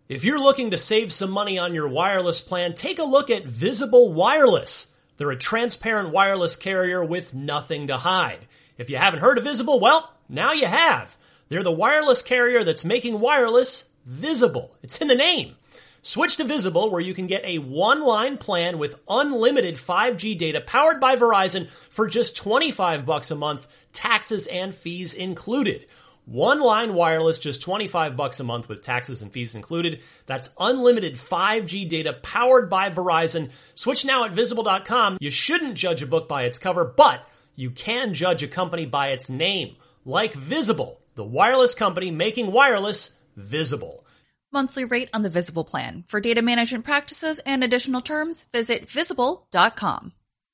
If you're looking to save some money on your wireless plan, take a look at Visible Wireless. They're a transparent wireless carrier with nothing to hide. If you haven't heard of Visible, well, now you have. They're the wireless carrier that's making wireless visible. It's in the name. Switch to Visible, where you can get a one-line plan with unlimited 5G data powered by Verizon for just $25 a month, taxes and fees included. One-line wireless, just $25 a month with taxes and fees included. That's unlimited 5G data powered by Verizon. Switch now at Visible.com. You shouldn't judge a book by its cover, but you can judge a company by its name, like Visible, the wireless company making wireless visible. Monthly rate on the Visible plan. For data management practices and additional terms, visit Visible.com.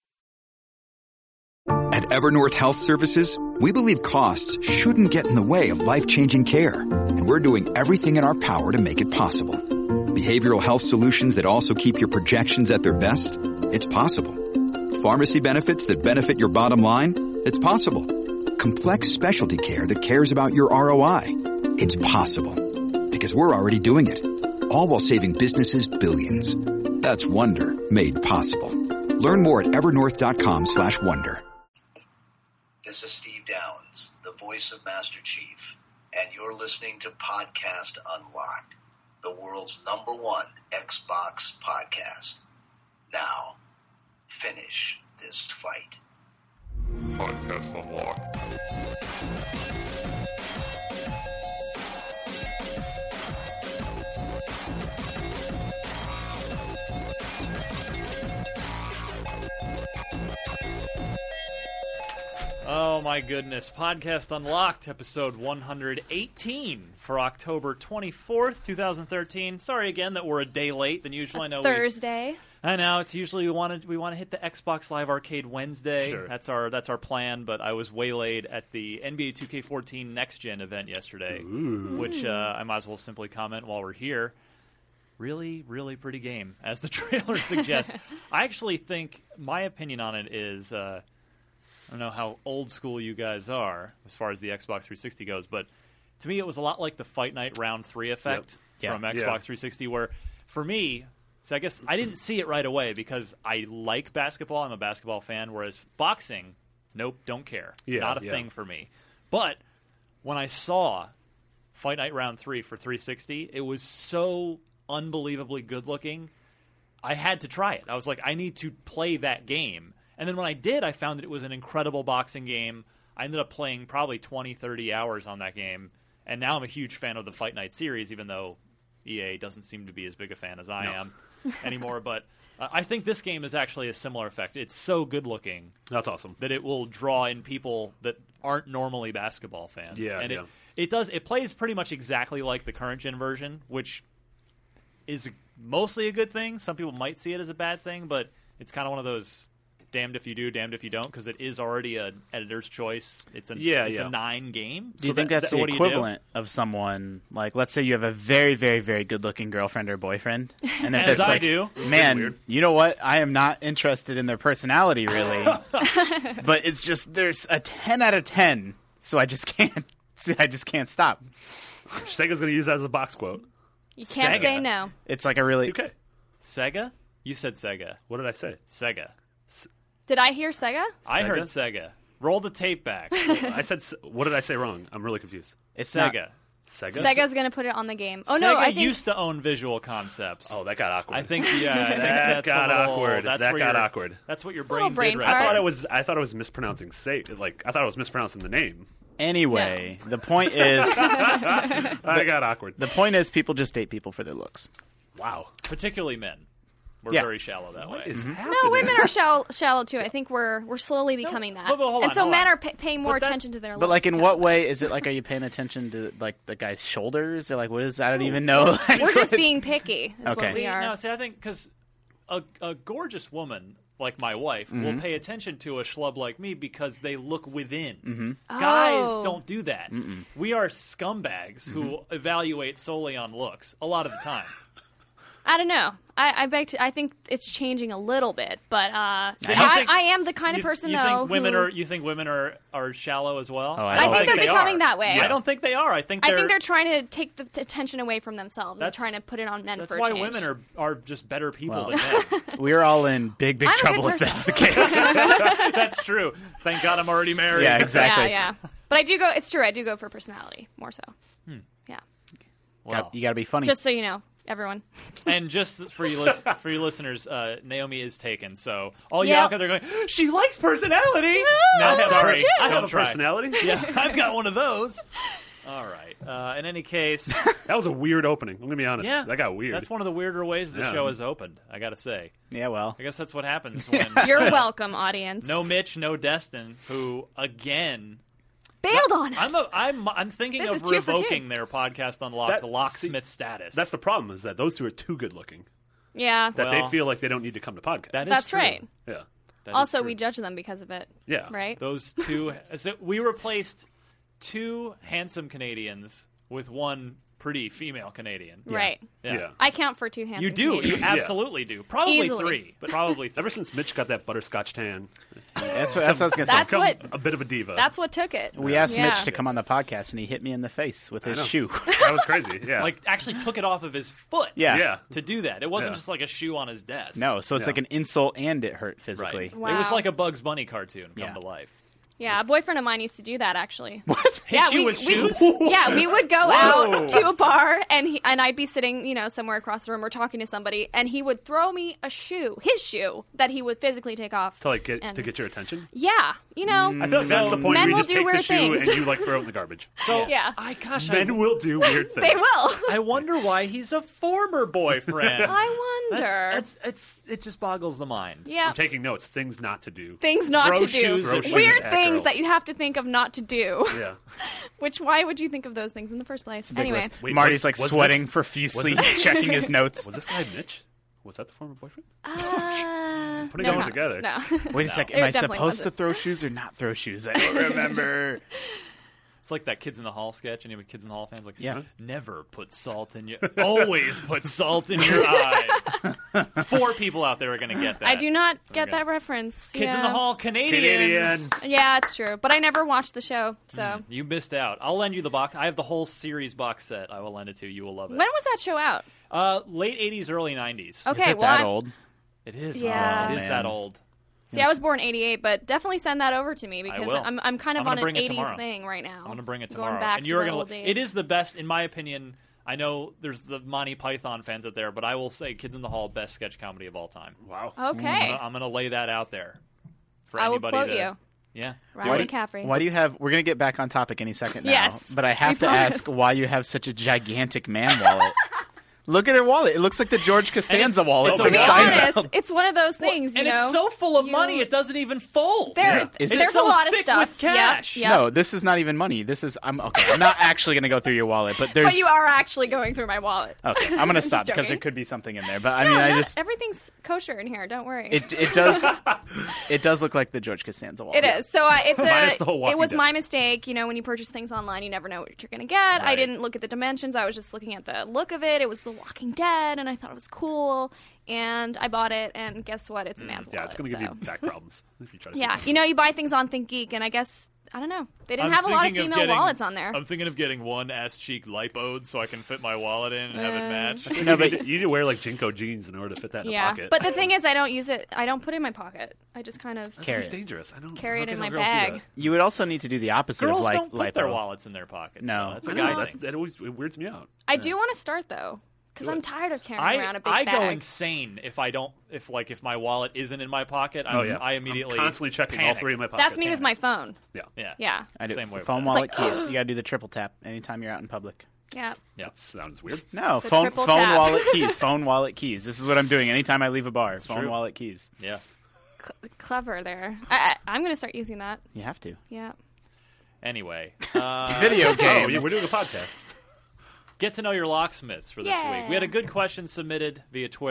At Evernorth Health Services, we believe costs shouldn't get in the way of life-changing care, and we're doing everything in our power to make it possible. Behavioral health solutions that also keep your projections at their best? It's possible. Pharmacy benefits that benefit your bottom line? It's possible. Complex specialty care that cares about your ROI? It's possible. Because we're already doing it. All while saving businesses billions. That's Wonder made possible. Learn more at evernorth.com/wonder. This is Steve Downs, the voice of Master Chief, and you're listening to Podcast Unlocked, the world's #1 Xbox podcast. Now, finish this fight. Podcast Unlocked. Oh my goodness. Podcast Unlocked, episode 118 for October 24th, 2013. Sorry again that we're a day late than usual. I know Thursday. I know it's usually we want to hit the Xbox Live Arcade Wednesday. Sure. That's our plan, but I was waylaid at the NBA 2K14 Next Gen event yesterday, which I might as well simply comment while we're here. Really, really pretty game, as the trailer suggests. I actually think my opinion on it is I don't know how old school you guys are as far as the Xbox 360 goes, but to me it was a lot like the Fight Night Round 3 effect from Xbox 360, where for me, so I guess I didn't see it right away because I like basketball. I'm a basketball fan, whereas boxing, nope, don't care. Not a thing for me. But when I saw Fight Night Round 3 for 360, it was so unbelievably good looking. I had to try it. I was like, I need to play that game. And then when I did, I found that it was an incredible boxing game. I ended up playing probably 20, 30 hours on that game. And now I'm a huge fan of the Fight Night series, even though EA doesn't seem to be as big a fan as I am anymore. But I think this game is actually a similar effect. It's so good looking. That's awesome. That it will draw in people that aren't normally basketball fans. Yeah, and it plays pretty much exactly like the current gen version, which is mostly a good thing. Some people might see it as a bad thing, but it's kind of one of those damned if you do, damned if you don't, because it is already an editor's choice. It's a 9 game. Do you think that's the equivalent of someone, like, let's say you have a very, very, very good-looking girlfriend or boyfriend, and if as it's I like, do, man, you know what? I am not interested in their personality, really, but it's just there's a 10 out of 10, so I just can't stop. Sega's going to use that as a box quote. You can't say no. It's like a really 2K. Sega? You said Sega. What did I say? Sega. Did I hear Sega? I heard Sega. Roll the tape back. I said. What did I say wrong? I'm really confused. It's Sega. Sega. Sega's going to put it on the game. Oh Sega no, I think used to own Visual Concepts. Oh, that got awkward. I think that that got awkward. That got awkward. That's what your brain did brain right fart. there. I thought I was mispronouncing I thought I was mispronouncing the name. Anyway, the point is, I got awkward. the point is, people just date people for their looks. Wow. Particularly men. We're Yeah. very shallow that way. Is happening? no, women are shallow too. I think we're slowly becoming that. but hold on, and so hold men on. are paying more attention to their looks. But like, in because what of way is it? Like, are you paying attention to like the guy's shoulders, or like what is? I don't even know. Like, that. We're just being picky. Is Okay. what we are. No, see, I think because a gorgeous woman like my wife will pay attention to a schlub like me because they look within. Guys don't do that. We are scumbags who evaluate solely on looks a lot of the time. I don't know. I think it's changing a little bit, but So you think- I am the kind of person you though. You think women are shallow as well? Oh, I think they're becoming that way. I don't think they are. I think they're trying to take the attention away from themselves. They're That's- trying to put it on men That's for a why change. women are just better people Well. than men. We're all in big I'm a trouble good if that's the person. case. That's true. Thank God I'm already married. Yeah, exactly. Yeah. But I do go. It's true. I do go for personality more so. Yeah. Well, You got to be funny. Just so you know, everyone. and just for you listeners, Naomi is taken. So all you Yep. out there going, she likes personality. No, No, sorry. legit. I have Don't a try. personality. Yeah, I've got one of those. All right. In any case, That was a weird opening. I'm gonna be honest. yeah, That got weird. That's one of the weirder ways the Yeah. show has opened. I got to say. Yeah, well. I guess that's what happens when You're welcome, audience. no Mitch, no Destin, who again. Bailed on us. I'm thinking This of is 2 for 2. revoking their podcast Unlocked, That- the locksmith status. That's the problem, is that those two are too good looking. Yeah. That Well, they feel like they don't need to come to podcast. that is That's true. right. Yeah. That is Also, true. we judge them because of it. Yeah. Right? Those two. So we replaced 2 handsome Canadians with 1 pretty female Canadian. Right. Yeah. I count for 2 hands. You do. You absolutely do. Probably Easily. 3. But probably 3. Ever since Mitch got that butterscotch tan, That's what I was going to say. That's become what. a bit of a diva. That's what took it. We asked Yeah. Mitch to come on the podcast, and he hit me in the face with his know. shoe. That was crazy. Yeah. Like actually took it off of his foot. Yeah. Yeah. To do that, it wasn't Yeah. just like a shoe on his desk. No, so it's No. like an insult and it hurt Right. physically. Wow. It was like a Bugs Bunny cartoon come Yeah. to life. Yeah, a boyfriend of mine used to do that actually. What? Hit Yeah, you with shoes. Yeah, we would go out to a bar and I'd be sitting, somewhere across the room or talking to somebody, and he would throw me a shoe, his shoe, that he would physically take off. to like and- get your attention. Yeah, I feel like that's the point men where you will just do take the weird shoe things. and you like throw it in the garbage. So Yeah. Men will do weird things. they will. I wonder why he's a former boyfriend. I wonder. It just boggles the mind. Yeah, I'm taking notes. Things not to do. things not Throw to shoes do. at shoes Weird at things girls. that you have to think of not to do. Yeah. Why would you think of those things in the first place? Anyway, Wait, Marty's was sweating this- profusely, was this- checking his notes. Was this guy Mitch? Was that the former boyfriend? putting them together. No. Wait a second. It Am I definitely supposed to wasn't. throw shoes or not throw shoes? I don't remember. It's like that Kids in the Hall sketch. Any of the Kids in the Hall fans? Like, Yeah. never put salt in your... Always put salt in your eyes. 4 people out there are going to get that. I do not get Okay. that reference. Kids in the Yeah. Hall, Canadians. Yeah, it's true. But I never watched the show, so. You missed out. I'll lend you the box. I have the whole series box set. I will lend it to you. You will love it. When was that show out? Late 80s, early 90s. Okay, Is it well, that I'm- old? It is. Yeah. It is Oh, that man. old. See, I was born '88, but definitely send that over to me because will. I'm kind of I'm gonna on an bring it '80s tomorrow. thing right now. I'm going to bring it Going tomorrow. back and to you're the gonna old days. It is the best, in my opinion. I know there's the Monty Python fans out there, but I will say Kids in the Hall, best sketch comedy of all time. Wow. Okay, I'm going to lay that out there for I will anybody quote to... you. Yeah. Ryan McCaffrey. Why do you have? We're gonna get back on topic any second now. Yes, but I have we to promise. ask why you have such a gigantic man wallet. Look at her wallet. It looks like the George Costanza wallet. it's To from be Seinfeld. honest, it's one of those things, and you know. it's so full of you- money, it doesn't even fold. There, Is it there's so a lot of thick stuff. with cash? Yep. No, this is not even money. This is I'm okay. I'm not actually gonna go through your wallet, but there's. But you are actually going through my wallet. Okay, I'm gonna stop Just because there joking. could be something in there. But I No, mean, I not- just everything's kosher in here. Don't worry. it does it does look like the George Costanza wallet. It is. So it's Minus the whole it Walking was Dead. my mistake. You know, when you purchase things online, you never know what you're going to get. I Right. didn't look at the dimensions. I was just looking at the look of it. It was The Walking Dead, and I thought it was cool. And I bought it, and guess what? It's a man's wallet. Yeah, it's going to give so. you back problems if you try to. Yeah, sit you know, you buy things on ThinkGeek, and I guess I don't know. They didn't I'm have a lot of thinking female getting- wallets on there. I'm thinking of getting one ass cheek lipode so I can fit my wallet in and have it match. No, but you need to wear like Jinko jeans in order to fit that in yeah, a pocket. but the thing is, I don't use it. I don't put it in my pocket. I just kind of Carry it's it. dangerous. I don't carry how it in can my girls do bag. that? You would also need to do the opposite Girls of like don't put their lipo. wallets in their pockets. No. though. That's a I guy know, thing. that always it weirds me out. I do want to start though, because I'm tired of carrying around a big I bag. go insane if I don't if my wallet isn't in my pocket. Oh yeah, I immediately I'm constantly checking panic. all 3 of my pockets. That's me with my phone. Yeah, Yeah, Yeah. I do. Same way with Phone that. wallet It's like, keys. You gotta do the triple tap anytime you're out in public. Yeah. Yeah. that sounds weird. No, The phone triple phone tap. wallet keys. Phone wallet keys. This is what I'm doing anytime I leave a bar. Phone true. wallet keys. Yeah. Clever there. I'm going to start using that. You have to. Yeah. Anyway, Video Oh, games. yeah, we're doing a podcast. get to know your locksmiths for this Yeah. week. We had a good question submitted via Twitter.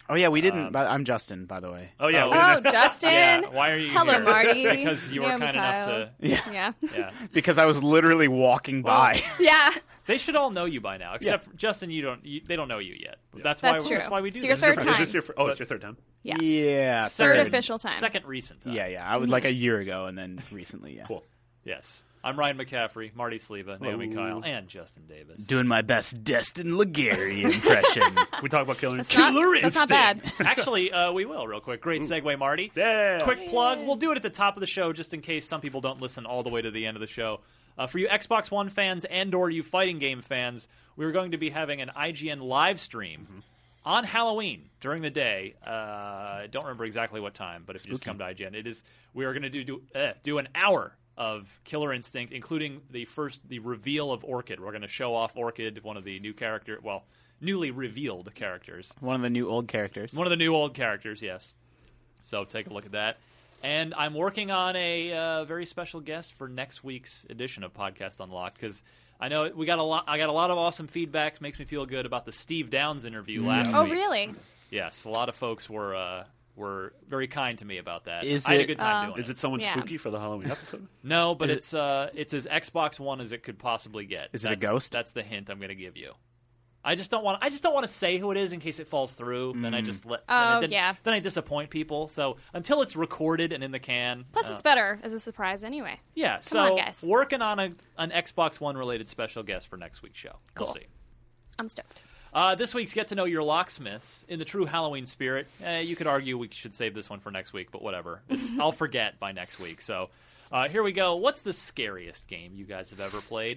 Oh yeah, we didn't. I'm Justin, by the way. Oh yeah. Oh, Justin. Yeah, why are you Hello, here? Marty. Because you were Yeah, kind enough to. Yeah. Yeah. Because I was literally walking by. Yeah. They should all know you by now, except for Justin. They don't know you yet. That's That's why. true. That's why we do. It's your this. third Is time. this your? It's your third time. Yeah. Yeah. Third official time. Second recent time. Yeah. I was like a year ago, and then recently. Yeah. Cool. Yes. I'm Ryan McCaffrey, Marty Sleva, Naomi Kyle, and Justin Davis. Doing my best Destin Legary impression. We talk about Killer That's not bad. Actually, we will real quick. Great segue, Marty. Yeah. Quick plug. We'll do it at the top of the show just in case some people don't listen all the way to the end of the show. For you Xbox One fans and/or you fighting game fans, we're going to be having an IGN live stream on Halloween during the day. I don't remember exactly what time, but if you just come to IGN, it is. We are going to do an hour of Killer Instinct, including the reveal of Orchid. We're going to show off Orchid, one of the newly revealed characters. One of the new old characters. One of the new old characters, yes. So take a look at that. And I'm working on a very special guest for next week's edition of Podcast Unlocked because I know I got a lot of awesome feedback. Makes me feel good about the Steve Downs interview last week. Oh, really? Yes, a lot of folks were very kind to me about that. Is I had a it- good time doing it. Is it someone Yeah. spooky for the Halloween episode? No, but it's as Xbox One as it could possibly get. Is it a ghost? That's the hint I'm going to give you. I just don't want to say who it is in case it falls through. Then I just Oh, yeah. Then I disappoint people. So until it's recorded and in the can. Plus, it's better as a surprise anyway. Yeah. Come on, guys. Working on an Xbox One related special guest for next week's show. Cool. We'll see. I'm stoked. This week's Get to Know Your Locksmiths in the true Halloween spirit. You could argue we should save this one for next week, but whatever. I'll forget by next week. So here we go. What's the scariest game you guys have ever played?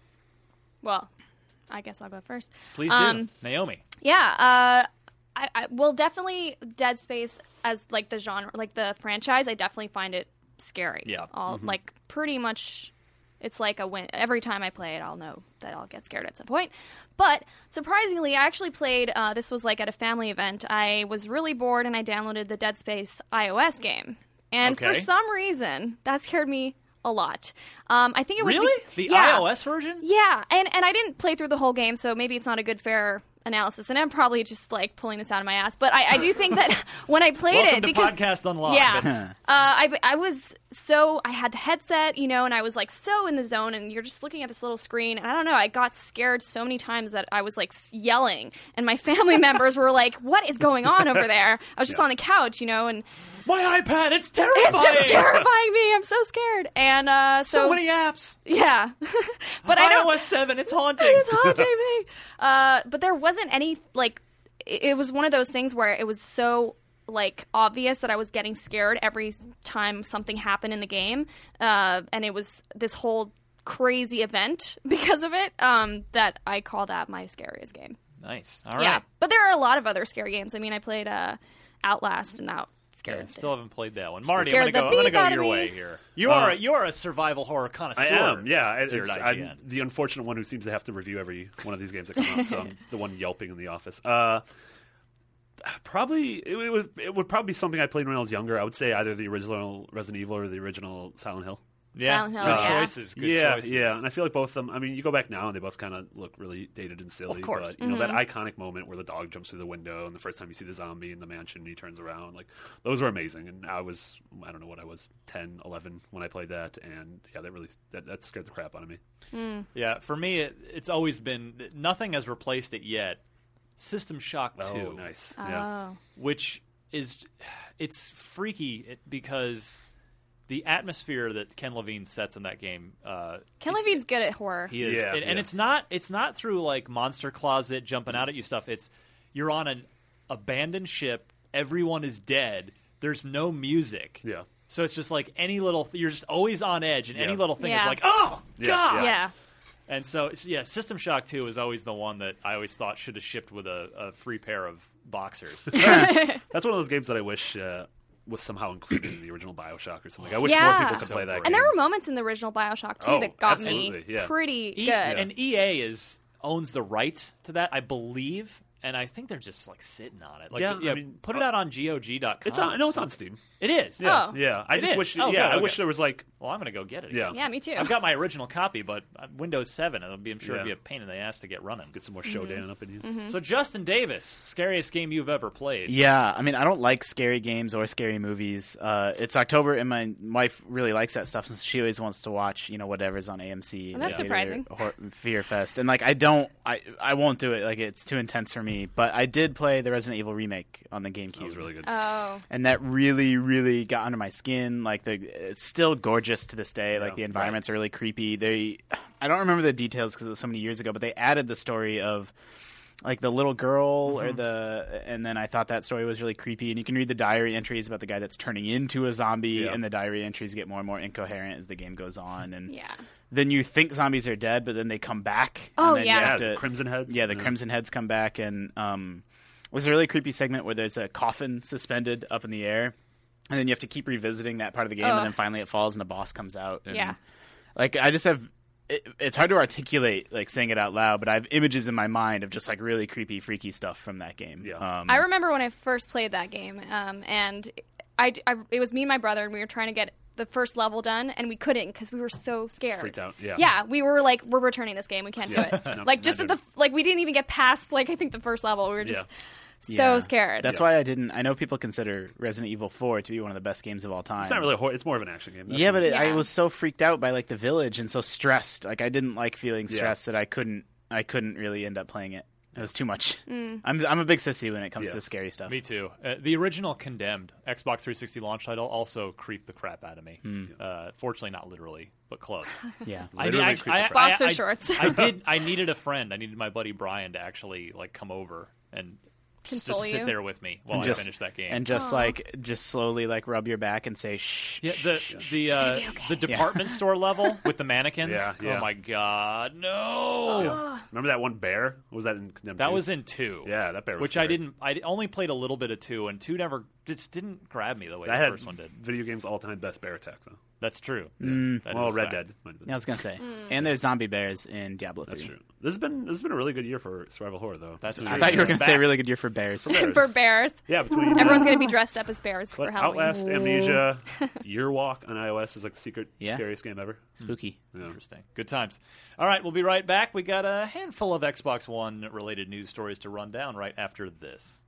Well, I guess I'll go first. Please do. Naomi. Yeah, I will definitely Dead Space as like the genre, like the franchise. I definitely find it scary. Yeah. Like pretty much, it's like a win. Every time I play it, I'll know that I'll get scared at some point. But surprisingly, I actually played. This was like at a family event. I was really bored and I downloaded the Dead Space iOS game, and for Okay. some reason that scared me a lot. I think it was Really? The yeah. iOS version? Yeah, and I didn't play through the whole game, so maybe it's not a good fair analysis, and I'm probably just like pulling this out of my ass. But I do think that when I played Welcome it, to because Podcast Unlocked. yeah, I was so I had the headset, you know, and I was like so in the zone, and you're just looking at this little screen, and I don't know, I got scared so many times that I was like yelling, and my family members were like, "What is going on over there?" I was just on the couch, you know, and. My iPad, it's terrifying. It's just terrifying me. I'm so scared. And So many apps. yeah, but I don't. iOS 7, it's haunting. It's haunting me. But there wasn't any like. It was one of those things where it was so like obvious that I was getting scared every time something happened in the game, and it was this whole crazy event because of it. That I call that my scariest game. Nice. All right. Yeah, but there are a lot of other scary games. I mean, I played Outlast, and that scared. Yeah, still haven't played that one. Marty, I'm Scared gonna the go beep out your of me. way here. You're a survival horror connoisseur. I am, yeah. here at I'm IGN. the unfortunate one who seems to have to review every one of these games that come out, so I'm the one yelping in the office. Probably, it would probably be something I played when I was younger. I would say either the original Resident Evil or the original Silent Hill. Yeah, Silent Hill, good yeah. choices. Good yeah, choices. yeah, and I feel like both of them. I mean, you go back now and they both kind of look really dated and silly. Of course. But you know that iconic moment where the dog jumps through the window and the first time you see the zombie in the mansion and he turns around, like those were amazing. And I don't know what I was, 10, 11 when I played that, and yeah, that scared the crap out of me. Yeah, for me, it's always been nothing has replaced it yet. System Shock 2. Oh, nice. Yeah. Which it's freaky because the atmosphere that Ken Levine sets in that game. Ken Levine's good at horror. He is, Yeah, and yeah. it's not through like monster closet jumping out at you stuff. It's you're on an abandoned ship. Everyone is dead. There's no music. Yeah. So it's just like any little. You're just always on edge, and any Yeah. little thing is Yeah. like, oh Yeah, god. Yeah. And so, yeah, System Shock 2 is always the one that I always thought should have shipped with a free pair of boxers. That's one of those games that I wish was somehow included in the original BioShock or something. I wish more people could play that game. And there were moments in the original BioShock too Oh, that got absolutely, me yeah. pretty good. And EA owns the rights to that, I believe. and I think they're just like sitting on it. Like, Yeah, I mean, put it out on GOG.com. It's on. I know it's on Steam. It is. Yeah, Oh. yeah. I It just is? wish. Oh, yeah, good, I wish okay. there was like. Well, I'm gonna go get it. Yeah. Again. Yeah, me too. I've got my original copy, but Windows 7. I'm sure it'd be Yeah. a pain in the ass to get running. Get some more Shodan up in you. So Justin Davis, scariest game you've ever played? Yeah, I mean, I don't like scary games or scary movies. It's October, and my wife really likes that stuff, since she always wants to watch, whatever's on AMC. Well, that's surprising. Or Fear Fest, and like I won't do it. Like it's too intense for me. But I did play the Resident Evil remake on the GameCube. That was really good. Oh. And that really, really got under my skin. Like it's still gorgeous to this day. Like the environments are really creepy. I don't remember the details because it was so many years ago, but they added the story of like the little girl and then I thought that story was really creepy. And you can read the diary entries about the guy that's turning into a zombie, and the diary entries get more and more incoherent as the game goes on. And then you think zombies are dead, but then they come back. Oh, and then yeah. you have Yeah, to- the Crimson Heads. Yeah, the Crimson Heads come back, and there's a really creepy segment where there's a coffin suspended up in the air, and then you have to keep revisiting that part of the game, and then finally it falls and the boss comes out. And, Yeah. like I just have. It's hard to articulate, like saying it out loud, but I have images in my mind of just like really creepy, freaky stuff from that game. Yeah. I remember when I first played that game, and it was me and my brother, and we were trying to get the first level done, and we couldn't because we were so scared. Freaked out. Yeah. Yeah, we were like, we're returning this game. We can't do it. No, Like just at not the we didn't even get past I think the first level. We were just so Yeah. scared. That's why I didn't. I know people consider Resident Evil 4 to be one of the best games of all time. It's not really a horror. It's more of an action game. Yeah, but I Yeah. was so freaked out by like the village and so stressed. Like I didn't like feeling stressed that I couldn't really end up playing it. It was too much. I'm a big sissy when it comes to scary stuff. Me too. The original Condemned Xbox 360 launch title also creeped the crap out of me. Fortunately, not literally, but close. Yeah. Literally creeped the crap. Boxer shorts. I needed a friend. I needed my buddy Brian to actually like come over and Console just sit you? there with me while And I finished that game. And just slowly like rub your back and say shh. Yeah, okay. the department store level with the mannequins. Yeah. Oh my god, no! Yeah. Remember that one bear? What was that in Condemned? That 2? was in 2. Yeah, that bear was which scary. I didn't. I only played a little bit of 2, and 2 never just didn't grab me the way That the had first one did. video games all-time best bear attack though. That's true. That is Well, a Red fact. Dead. might have been. Yeah, I was gonna say. And there's zombie bears in Diablo 3. That's true. This has been a really good year for survival horror though. That's It's true. been I thought you were It's gonna say back. really good year for bears. bears. For bears. Yeah, between Everyone's going to be dressed up as bears for What, Halloween. Outlast, Amnesia, Yearwalk on iOS is like the secret scariest game ever. Spooky. Yeah. Interesting. Good times. All right, we'll be right back. We got a handful of Xbox One related news stories to run down right after this.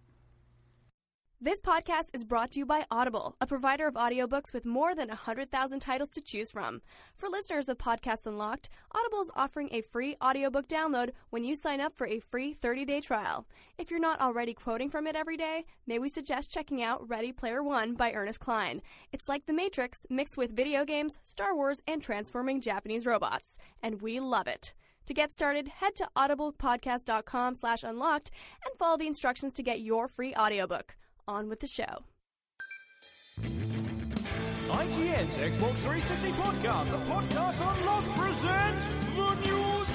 This podcast is brought to you by Audible, a provider of audiobooks with more than 100,000 titles to choose from. For listeners of Podcasts Unlocked, Audible is offering a free audiobook download when you sign up for a free 30-day trial. If you're not already quoting from it every day, may we suggest checking out Ready Player One by Ernest Cline. It's like The Matrix mixed with video games, Star Wars, and transforming Japanese robots. And we love it. To get started, head to audiblepodcast.com/unlocked and follow the instructions to get your free audiobook. On with the show. IGN's Xbox 360 podcast, the Podcast Unlocked presents the News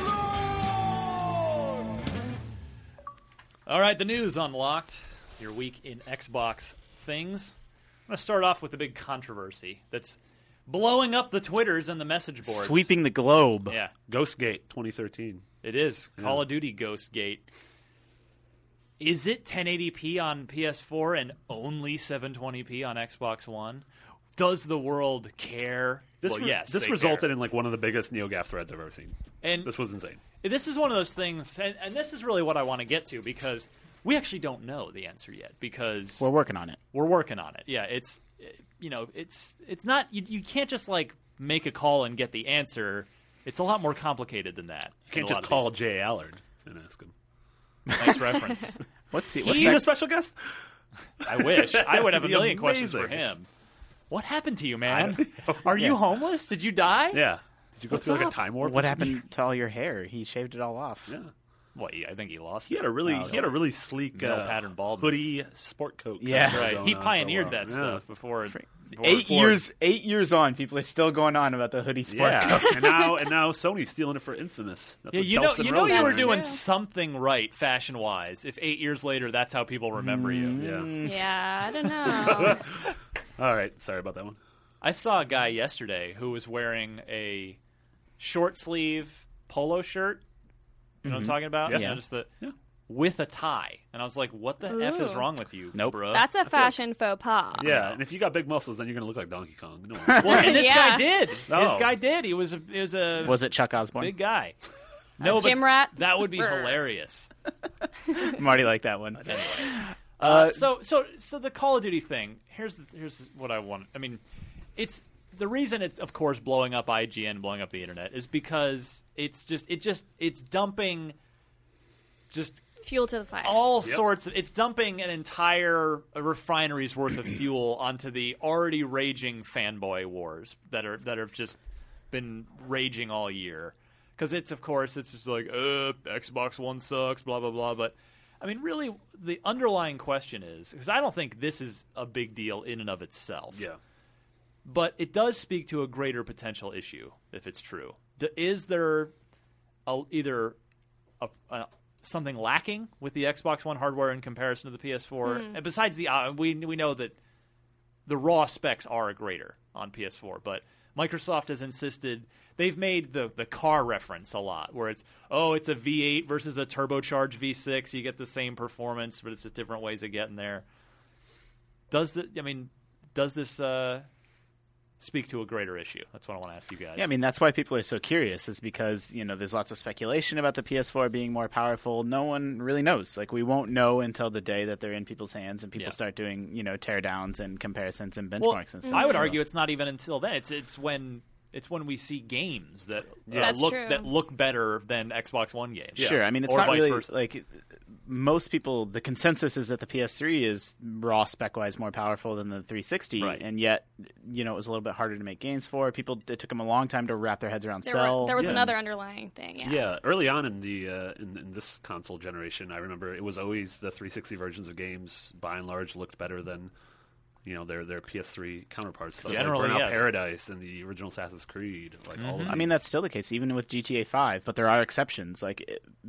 Unlocked! All right, the news unlocked. Your week in Xbox things. I'm going to start off with a big controversy that's blowing up the Twitters and the message boards. Sweeping the globe. Yeah, Ghostgate 2013. it is. Call of Duty Ghostgate. Is it 1080p on PS4 and only 720p on Xbox One? Does the world care? This Well, yes, this they resulted care. in like one of the biggest NeoGAF threads I've ever seen. And this was insane. This is one of those things, and this is really what I want to get to, because we actually don't know the answer yet, because We're working on it. we're working on it. Yeah, it's not, you can't just like make a call and get the answer. It's a lot more complicated than that. You can't just call Jay Allard and ask him. Nice reference. What's Is he a special guest? I wish. I would have a That'd be million questions for amazing. him. What happened to you, I man? don't know. Are you homeless? Did you die? Yeah. Did you go through like a time warp? What or something? happened to all your hair? He shaved it all off. Yeah. What? I think he lost He it. had a really sleek Male pattern baldness. hoodie sport coat. Yeah. kind of Right. going He on for a pioneered while. that Yeah. stuff before. 8 years on, people are still going on about the hoodie sport Yeah, coat. and now Sony's stealing it for Infamous. That's Yeah, what you Kelson know Rose you were is. doing True. something right fashion wise. If 8 years later, that's how people remember you. Yeah. Yeah, I don't know. All right. Sorry about that one. I saw a guy yesterday who was wearing a short sleeve polo shirt. You know what I'm talking about? Yeah. You know, just the with a tie. And I was like, what the F is Ooh. wrong with you, Nope. bruh? That's a fashion faux pas. Yeah, and if you got big muscles, then you're going to look like Donkey Kong. No. Well, and this Yeah. guy did. Oh. This guy did. He was a Was it Chuck Osborne? big guy. No, but Gym rat. that would be hilarious. Marty liked that one. So the Call of Duty thing. Here's what I want. I mean, it's the reason it's of course blowing up IGN, blowing up the internet, is because it's dumping just Fuel to the fire. all sorts of. It's dumping an entire refinery's worth of fuel onto the already raging fanboy wars that have just been raging all year. Because it's just like, Xbox One sucks, blah, blah, blah. But, I mean, really, the underlying question is, because I don't think this is a big deal in and of itself. Yeah. But it does speak to a greater potential issue, if it's true. Is there either something lacking with the Xbox One hardware in comparison to the PS4? And besides we know that the raw specs are greater on PS4, but Microsoft has insisted. They've made the car reference a lot, where it's a V8 versus a turbocharged V6. You get the same performance, but it's just different ways of getting there. Does this speak to a greater issue? That's what I want to ask you guys. Yeah, I mean, that's why people are so curious, is because, there's lots of speculation about the PS4 being more powerful. No one really knows. Like, we won't know until the day that they're in people's hands and people start doing, teardowns and comparisons and benchmarks and stuff. I would argue it's not even until then. It's when we see games that look better than Xbox One games. Yeah. Sure, I mean, it's or not vice really versa. like most people. The consensus is that the PS3 is raw spec-wise more powerful than the 360, Right. and yet it was a little bit harder to make games for. It took them a long time to wrap their heads around Cell. There was another underlying thing. Yeah, early on in the in this console generation, I remember it was always the 360 versions of games by and large looked better than their PS3 counterparts. So Generally, like Burnout yes. Paradise and the original Assassin's Creed, all of I mean, that's still the case, even with GTA 5, but there are exceptions. Like,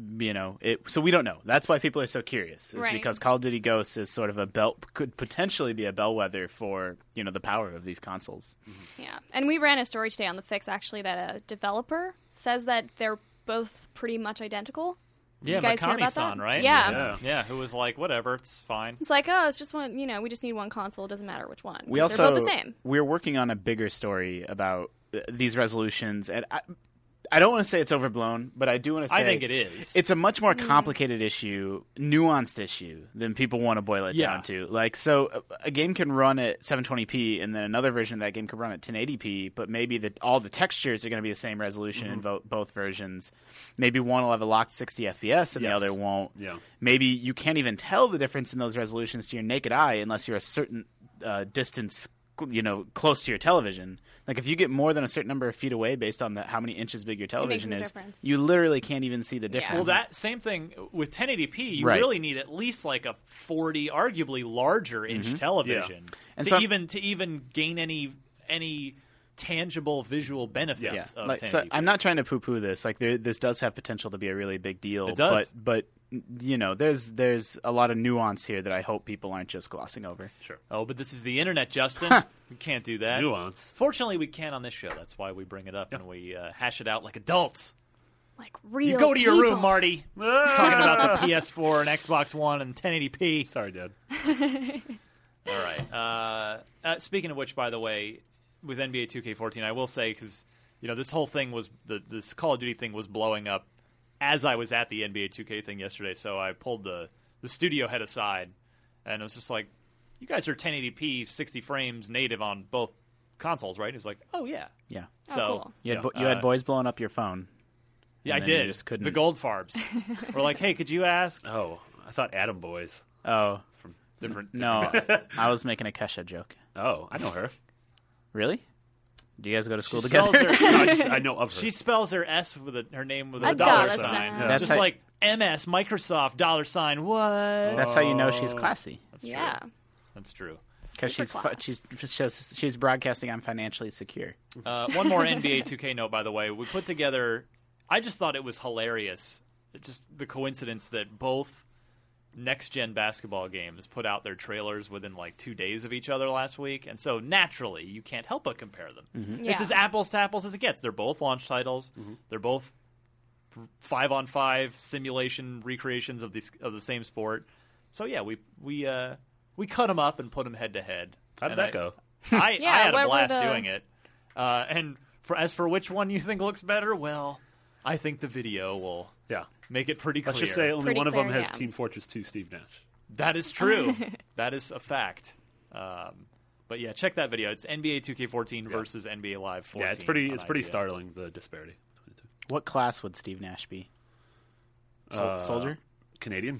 so we don't know. That's why people are so curious, is Right. because Call of Duty Ghosts is sort of could potentially be a bellwether for, the power of these consoles. Yeah, and we ran a story today on the Fix, actually, that a developer says that they're both pretty much identical. Yeah, you guys hear about Mikami-san, that? right? Yeah. Who was like, whatever, it's fine. It's like, it's just one, we just need one console. It doesn't matter which one. We They're also both the same. We're working on a bigger story about these resolutions, and I don't want to say it's overblown, but I do want to say I think it is. It's a much more complicated issue, nuanced issue than people want to boil it down to. Like, so a game can run at 720p, and then another version of that game can run at 1080p, but maybe all the textures are going to be the same resolution in both versions. Maybe one will have a locked 60 FPS, and the other won't. Yeah. Maybe you can't even tell the difference in those resolutions to your naked eye unless you're a certain distance, close to your television. Like, if you get more than a certain number of feet away based on how many inches big your television no is, difference. you literally can't even see the difference. Well, that same thing with 1080p, you Right. really need at least like a 40, arguably larger inch television And to so- even gain any tangible visual benefits of 1080p. So I'm not trying to poo-poo this. Like, this does have potential to be a really big deal. It does. But there's a lot of nuance here that I hope people aren't just glossing over. Sure. Oh, but this is the internet, Justin. We can't do that. Nuance. Fortunately, we can on this show. That's why we bring it up and we hash it out like adults. Like real You go to your people. room, Marty. Talking about the PS4 and Xbox One and 1080p. Sorry, Dad. All right. Speaking of which, by the way, with NBA 2K14, I will say, because this whole thing was this Call of Duty thing was blowing up as I was at the NBA 2K thing yesterday. So I pulled the studio head aside, and it was just like, "You guys are 1080p, 60 frames native on both consoles, right?" He was like, "Oh yeah, Yeah. Oh, So cool. You had boys blowing up your phone. yeah, I and then you did. just couldn't- The gold farbs were like, "Hey, could you ask?" Oh, I thought Adam Boys. Oh. From Different. No, I was making a Kesha joke. Oh, I know her. Really? Do you guys go to school She together? spells her- I know of her. She spells her S with her name with a A dollar dollar sign. sign. Yeah. That's Just how- like MS, Microsoft, dollar sign. What? That's how you know she's classy. That's Yeah. true. That's true. Because Super she's broadcasting, I'm financially secure. One more NBA 2K note, by the way. We put together. I just thought it was hilarious. Just the coincidence that both next-gen basketball games put out their trailers within like 2 days of each other last week, and so naturally you can't help but compare them. Yeah. It's as apples to apples as it gets. They're both launch titles. They're both 5-on-5 simulation recreations of the same sport. So yeah, we cut them up and put them head to head. How did that go? I had a what were blast the- doing it. And as for which one you think looks better, well, I think the video will make it pretty clear. Let's just say only Pretty one of them clear, has yeah. Team Fortress 2 Steve Nash. That is true. That is a fact. But yeah, check that video. It's NBA 2K14 versus NBA Live 14. Yeah, it's on pretty IGN. startling, the disparity. What class would Steve Nash be? Soldier? Canadian.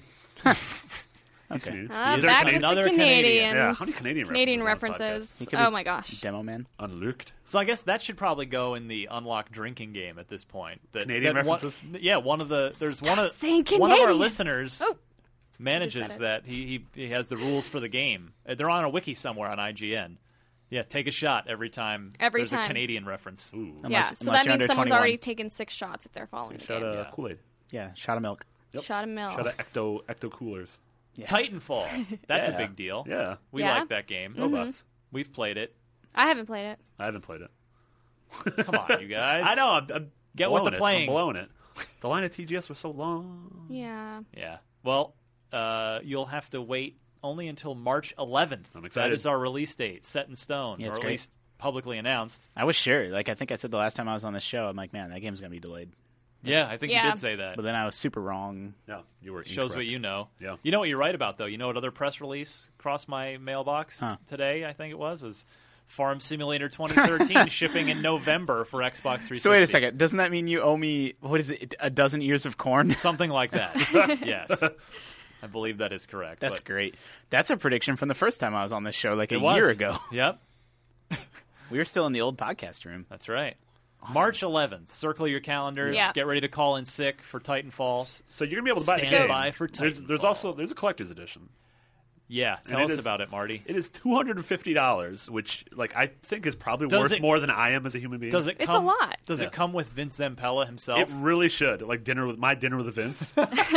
He's Canadian. Ah, Is there back with another the Canadians. Yeah, how many Canadian references? on this He could Oh be my gosh. Demo man. Unlooked. So I guess that should probably go in the unlock drinking game at this point. Canadian references? One of the saying one of our Canadian. listeners Oh. manages said it. that. He has the rules for the game. They're on a wiki somewhere on IGN. Yeah, take a shot every time there's a time. Canadian reference. Ooh. Yeah, so unless that you're means under someone's 21. already taken 6 shots if they're following the Shot game. of Kool-Aid. Yeah, shot of milk. Shot a mill. Shot of ecto coolers. Yeah. Titanfall. That's Yeah. a big deal. Yeah. We Yeah? like that game. Robots. We've played it. I haven't played it. I haven't played it. Come on, you guys. I know. I'm Get with blowing the it. playing. I'm blowing it. The line of TGS was so long. Yeah. Yeah. Well, you'll have to wait only until March 11th. I'm excited. That is our release date, set in stone, Yeah, or it's at great. least publicly announced. I was sure. Like, I think I said the last time I was on the show, I'm like, man, that game's going to be delayed. Yeah, I think you Yeah. did say that. But then I was super wrong. No, you were Shows incorrect. what you know. Yeah. You know what you're right about, though. You know what other press release crossed my mailbox Huh. today, I think it was Farm Simulator 2013 shipping in November for Xbox 360. So wait a second. Doesn't that mean you owe me, what is it, a dozen ears of corn? Something like that. Yes. I believe that is correct. That's but great. That's a prediction from the first time I was on this show, like it a was. year ago. Yep. We were still in the old podcast room. That's right. March 11th. Circle your calendars. Yeah. Get ready to call in sick for Titanfall. So you're gonna be able to buy the Stand game. by for there's Titanfall. there's a collector's edition. Yeah, And tell it us is- about it, Marty. It is $250, which I think is probably Does worth it- more than I am as a human being. Does it It's come, a lot. Does Yeah. it come with Vince Zampella himself? It really should. Like dinner with Vince.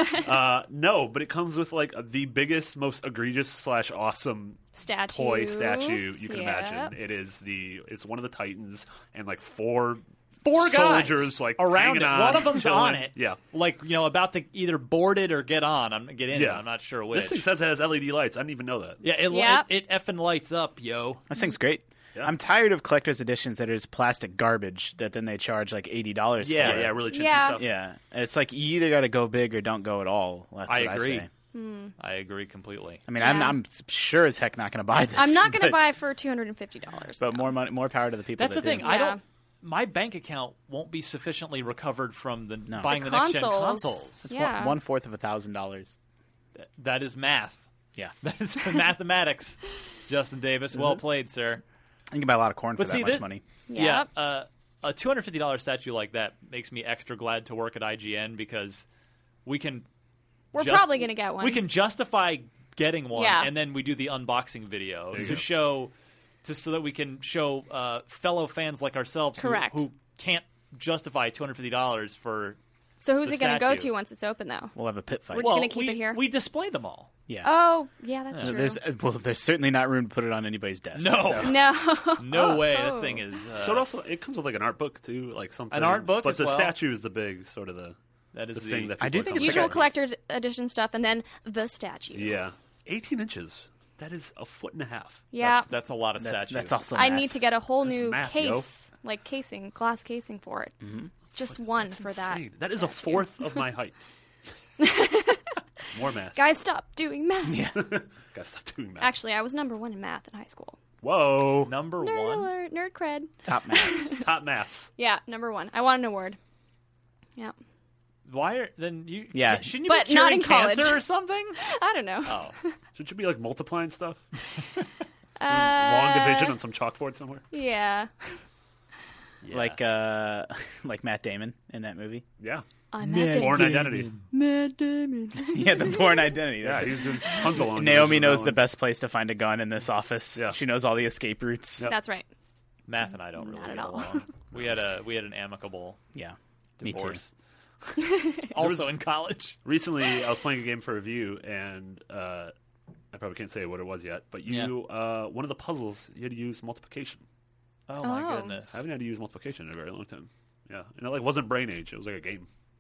No, but it comes with the biggest, most egregious / awesome Statue. toy statue you can Yep. imagine. It's one of the Titans and four guys soldiers around hanging it. on, One of them's chilling. on it. Yeah. About to either board it or get in it. Yeah. I'm not sure which. This thing says it has LED lights. I didn't even know that. yeah, it effing lights up, yo. This thing's great. Yeah. I'm tired of collector's editions that are just plastic garbage that then they charge like $80 Yeah, for. yeah, really chintzy Yeah. stuff. Yeah. It's like you either got to go big or don't go at all. That's I what agree. I say. I agree completely. I mean, Yeah. I'm sure as heck not going to buy this. I'm not going to but- buy it for $250. But more money, more power to the people. That's the that thing. do. I Yeah. don't. My bank account won't be sufficiently recovered from No. buying The the next gen consoles. consoles. It's Yeah. $1/4 of $1,000. That is math. Yeah. That is mathematics. Justin Davis, well played, sir. You can buy a lot of corn for But that see, much thi- money. Yep. Yeah, a $250 statue like that makes me extra glad to work at IGN because we can. We're probably going to get one. We can justify getting one, Yeah. and then we do the unboxing video There you to go. show, just so that we can show fellow fans like ourselves Correct. who can't justify $250 for. So who's the it going to go statue. to once it's open, though? We'll have a pit fight. We're just gonna keep we, it here? We display them all. Yeah. Oh, yeah, that's true. There's certainly not room to put it on anybody's desk. No. so. No. No way. That thing is. So it comes with an art book too, something. An art book but as the well. statue is the big sort of that is the thing that I do people think are it's Usual like a- collector's edition stuff, and then the statue. Yeah, 18 inches. That is a foot and a half. Yeah. That's a lot of That's, statues. that's also I math. need to get a whole That's new math, case, glass casing for it. Mm-hmm. Just one That's for insane. that. That is a statue. fourth of my height. More math. Guys, stop doing math. Yeah. Gotta stop doing math. Actually, I was number 1 in math in high school. Whoa. Number Nerd one. alert, nerd cred. Top maths. Top maths. Yeah, number 1. I want an award. Yeah. Why are then you? Yeah. Shouldn't you But be not curing in college. cancer or something? I don't know. Oh, Should you be multiplying stuff? Long division on some chalkboard somewhere? Yeah. Like Matt Damon in that movie. Yeah. I'm Matt Born Damon. Identity. Matt Damon. Yeah, the Born Identity. Yeah, That's it. he's doing tons of long Naomi division knows the ones. best place to find a gun in this office. Yeah. She knows all the escape routes. Yep. That's right. math and I don't really Not at get all. along. We had an amicable Yeah. Me too. divorce. Also in college. Recently, I was playing a game for review, and I probably can't say what it was yet, but one of the puzzles, you had to use multiplication. Oh my Oh. goodness. I haven't had to use multiplication in a very long time. Yeah. And it wasn't Brain Age. It was like a game.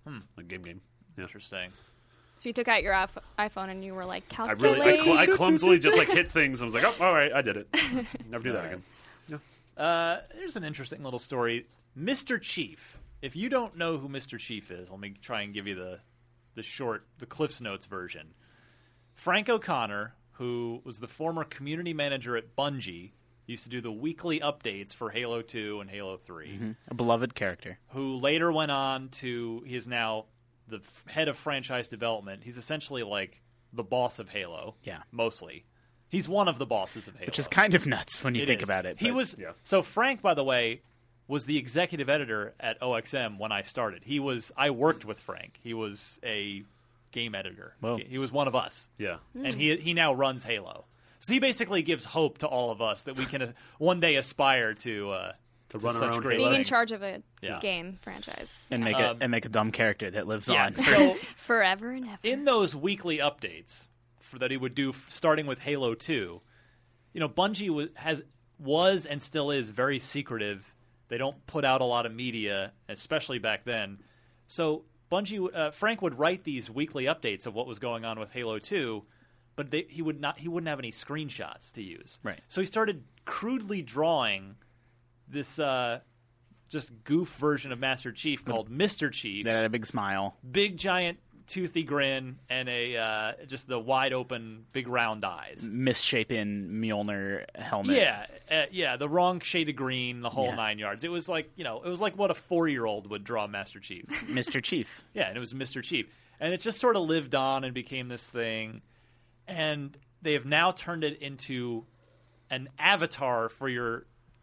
Like game. Yeah. Interesting. So you took out your iPhone and you were like, I calculate. I clumsily just like hit things. I was like, oh, all right, I did it. Never do that again. Yeah. There's an interesting little story. Mr. Chief. If you don't know who Mr. Chief is, let me try and give you the Cliff's Notes version. Frank O'Connor, who was the former community manager at Bungie, used to do the weekly updates for Halo 2 and Halo 3. Mm-hmm. A beloved character. Who later went on to, he is now the head of franchise development. He's essentially like the boss of Halo. Yeah. Mostly. He's one of the bosses of Halo. Which is kind of nuts when you think about it. So Frank, by the way, was the executive editor at OXM when I started. I worked with Frank. He was a game editor. Whoa. He was one of us. Yeah. And he now runs Halo. So he basically gives hope to all of us that we can one day aspire to run our own great being in things. charge of a game franchise. And make a dumb character that lives on. So forever and ever. in those weekly updates that he would do starting with Halo 2, Bungie was and still is very secretive. They don't put out a lot of media, especially back then. So Frank would write these weekly updates of what was going on with Halo 2, but he wouldn't have any screenshots to use. Right. So he started crudely drawing this just goof version of Master Chief called Mr. Chief. That had a big smile. Big giant toothy grin and just the wide open big round eyes. Misshapen Mjolnir helmet. Yeah, the wrong shade of green, the whole 9 yards. It was like what a 4-year-old would draw Master Chief. Mr. Chief. Yeah, and it was Mr. Chief. And it just sort of lived on and became this thing. And they have now turned it into an avatar for your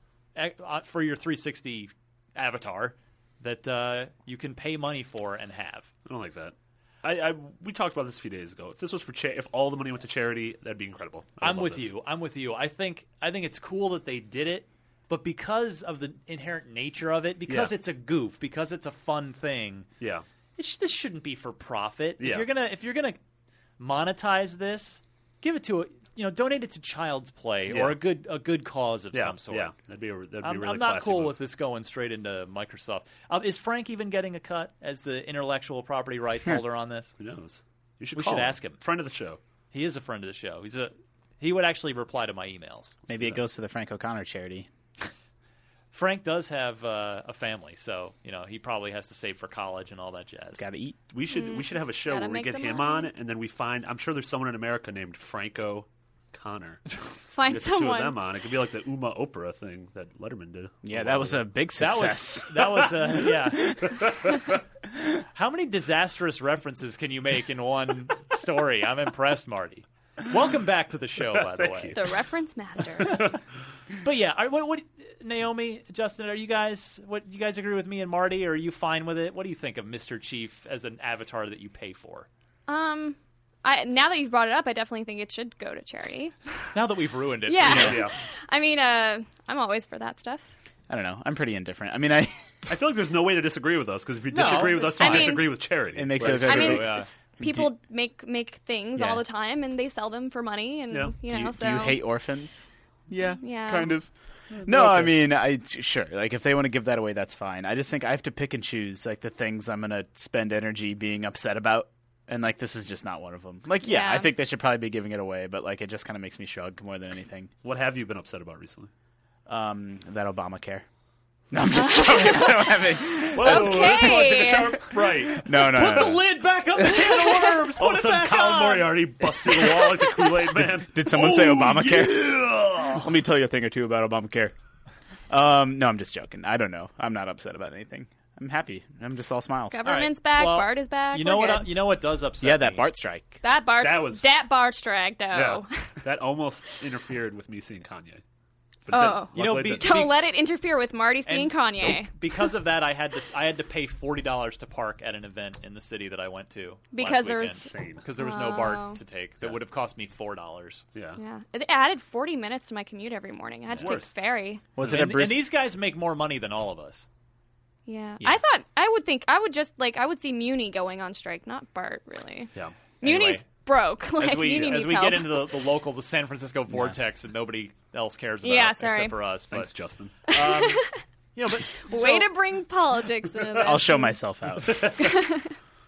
360 avatar that you can pay money for and have. I don't like that. We talked about this a few days ago. If this was for if all the money went to charity, that'd be incredible. I'm with you. I think it's cool that they did it, but because of the inherent nature of it, because it's a goof, because it's a fun thing. Yeah. This shouldn't be for profit. Yeah. If you're gonna monetize this, give it to donate it to Child's Play or a good cause of some sort. Yeah, that'd be really I'm not cool with this going straight into Microsoft. Is Frank even getting a cut as the intellectual property rights holder on this? Who knows? We should ask him. Friend of the show. He is a friend of the show. He would actually reply to my emails. Maybe it goes to the Frank O'Connor charity. Frank does have a family, so he probably has to save for college and all that jazz. Got to eat. We should have a show where we get him on, and then we find. I'm sure there's someone in America named Franco Connor. Find get someone. The two of them on. It could be like the Uma Oprah thing that Letterman did. Yeah, that was a big success. That was yeah. How many disastrous references can you make in one story? I'm impressed, Marty. Welcome back to the show, by the way. The reference master. But yeah, what Naomi, Justin, do you guys agree with me and Marty, or are you fine with it? What do you think of Mr. Chief as an avatar that you pay for? Now that you've brought it up, I definitely think it should go to charity. Now that we've ruined it. Yeah. I mean, I'm always for that stuff. I don't know. I'm pretty indifferent. I mean, I feel like there's no way to disagree with us, because if you disagree with us, you disagree with charity. It makes it I mean, people make things all the time, and they sell them for money, and do you hate orphans? Yeah, kind of. No, Okay. I mean, sure. Like, if they want to give that away, that's fine. I just think I have to pick and choose, like, the things I'm going to spend energy being upset about. And, like, this is just not one of them. Like, yeah, I think they should probably be giving it away, but, like, it just kind of makes me shrug more than anything. What have you been upset about recently? That Obamacare. No, I'm just joking. I don't have any. Whoa, take a shower. Right. No. Put the lid back up the can of worms. All of a sudden, Colin Moriarty busts through the wall like the Kool-Aid man. Did someone say Obamacare? Yeah! Let me tell you a thing or two about Obamacare. No, I'm just joking. I don't know. I'm not upset about anything. I'm happy. I'm just all smiles. Government's back. Well, Bart is back. You know what? You know what does upset me? Yeah, that Bart strike. That Bart strike, though. Yeah, that almost interfered with me seeing Kanye. But don't let it interfere with Marty seeing Kanye. Because of that, I had to pay $40 to park at an event in the city that I went to. Because there was no BART to take. That would have cost me $4. Yeah. It added 40 minutes to my commute every morning. I had to take the ferry. And these guys make more money than all of us. Yeah. I would see Muni going on strike, not Bart, really. Yeah. Muni's broke. As we needs get help. into the San Francisco vortex and nobody else cares about except for us. Thanks, Justin. Way to bring politics into this. I'll show myself out.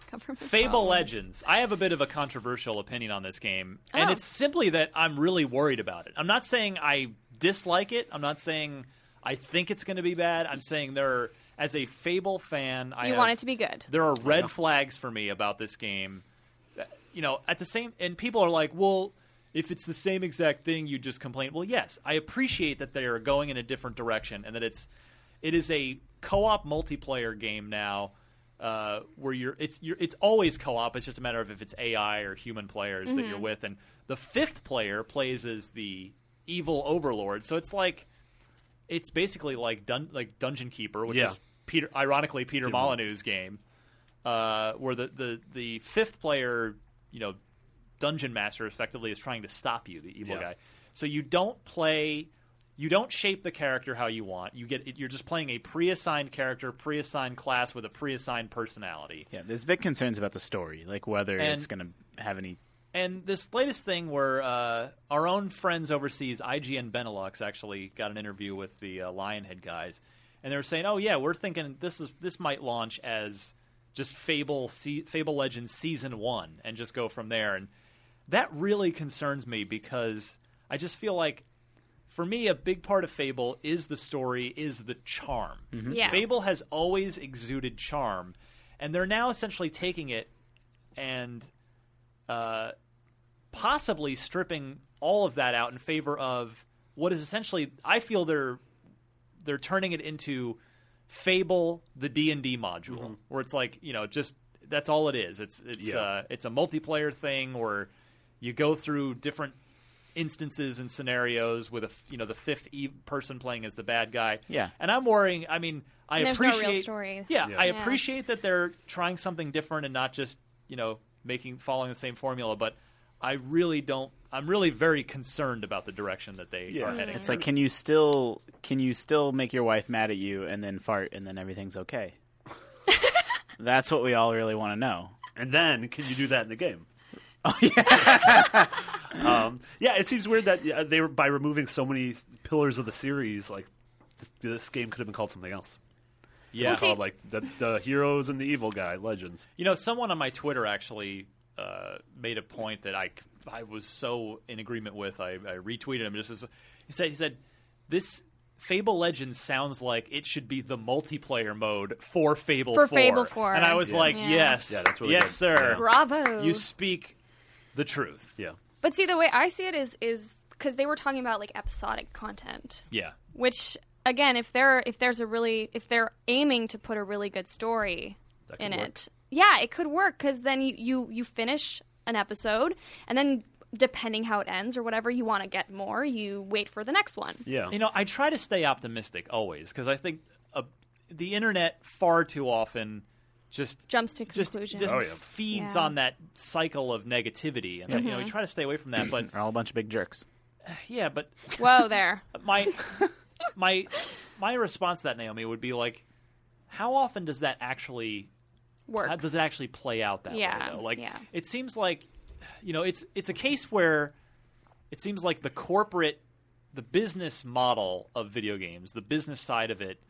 Fable Legends. I have a bit of a controversial opinion on this game, and it's simply that I'm really worried about it. I'm not saying I dislike it. I'm not saying I think it's going to be bad. I'm saying as a Fable fan, you want it to be good. There are red flags for me about this game. And people are like, well, if it's the same exact thing, you just complain. Well, yes, I appreciate that they are going in a different direction, and that it is a co-op multiplayer game now, where it's always co-op. It's just a matter of if it's AI or human players that you're with, and the fifth player plays as the evil overlord. So it's basically like Dungeon Keeper, which is ironically Peter Molyneux's game, where the fifth player, dungeon master effectively is trying to stop you, the evil guy. So you don't shape the character how you want. You're just playing a pre-assigned character, pre-assigned class with a pre-assigned personality. Yeah, there's big concerns about the story, like whether it's going to have any. And this latest thing where our own friends overseas, IGN Benelux, actually got an interview with the Lionhead guys, and they were saying, "Oh yeah, we're thinking this might launch as just Fable Legends Season 1 and just go from there." And that really concerns me because I just feel like, for me, a big part of Fable is the story, is the charm. Mm-hmm. Yes. Fable has always exuded charm, and they're now essentially taking it and possibly stripping all of that out in favor of what is essentially, I feel they're turning it into Fable, the D&D module, where it's like, just that's all it is. It's a multiplayer thing where you go through different instances and scenarios with the fifth person playing as the bad guy. Yeah. And I'm worrying. I mean, I appreciate. No real story. Yeah, I appreciate that they're trying something different and not just following the same formula. But I really don't. I'm really very concerned about the direction that they are heading. It's like, can you still make your wife mad at you and then fart and then everything's okay? That's what we all really want to know. And then, can you do that in the game? Oh yeah. It seems weird that they were, by removing so many pillars of the series, like this game could have been called something else. Yeah, called like the heroes and the evil guy legends. Someone on my Twitter actually made a point that I was so in agreement with. I retweeted him. He said this Fable Legends sounds like it should be the multiplayer mode for Fable 4. Fable 4. And I was like, yes, that's really yes, good. sir. Yeah. Bravo. You speak the truth. Yeah. But see, the way I see it is because they were talking about like episodic content. Yeah. Which, again, if they're aiming to put a really good story in it, it could work, because then you finish an episode, and then depending how it ends or whatever, you want to get more, you wait for the next one. Yeah. I try to stay optimistic always, because I think the internet far too often just jumps to conclusions. Just feeds on that cycle of negativity, and we try to stay away from that. But they're all a bunch of big jerks. Yeah, but whoa there. My response to that, Naomi, would be like, how often does that actually work? How does it actually play out that way, though? Like, it seems like, it's a case where it seems like the business model of video games, the business side of it,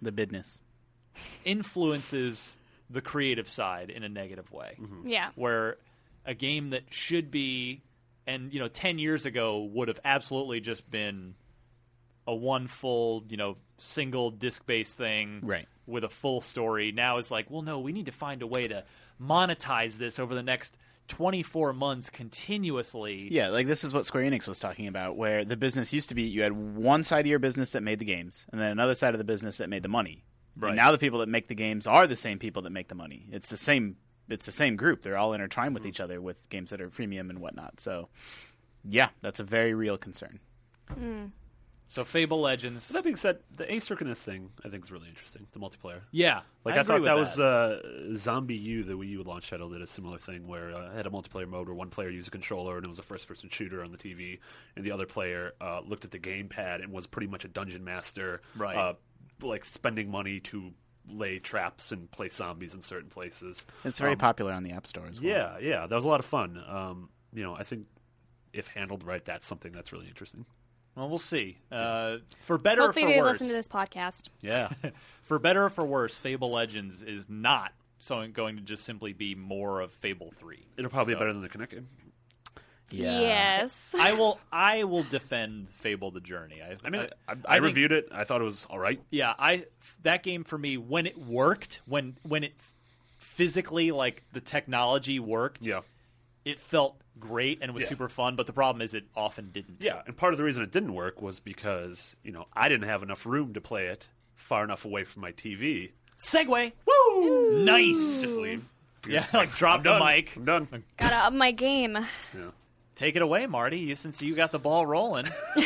influences the creative side in a negative way. Mm-hmm. Yeah. Where a game that should be, and 10 years ago would have absolutely just been a one full, single disc-based thing, right, with a full story, now is like, well, no, we need to find a way to monetize this over the next 24 months continuously. Yeah, like this is what Square Enix was talking about, where the business used to be you had one side of your business that made the games, and then another side of the business that made the money. Right. And now the people that make the games are the same people that make the money. It's the same group. They're all intertwined with each other with games that are freemium and whatnot. So, yeah, that's a very real concern. Mm. So Fable Legends. With that being said, the asynchronous thing I think is really interesting. The multiplayer. Yeah, I thought that was Zombie U, the Wii U launch title, did a similar thing where it had a multiplayer mode where one player used a controller and it was a first-person shooter on the TV, and the other player looked at the gamepad and was pretty much a dungeon master, right? Like spending money to lay traps and place zombies in certain places. It's very popular on the App Store as well. Yeah, that was a lot of fun. I think if handled right, that's something that's really interesting. Well, we'll see. For better Hopefully or for they worse. listen to this podcast. Yeah. For better or for worse, Fable Legends is not going to just simply be more of Fable 3. It'll probably be better than the Kinect game. Yeah. Yes. I will defend Fable: The Journey. I reviewed it. I thought it was all right. Yeah, that game for me, when it worked, when it physically, like, the technology worked, it felt great and was super fun, but the problem is it often didn't. Yeah, and part of the reason it didn't work was because, I didn't have enough room to play it far enough away from my TV. Segue! Woo! Nice! Just leave. Yeah, like drop the mic. I'm done. Gotta up my game. Yeah. Take it away, Marty, since you got the ball rolling. A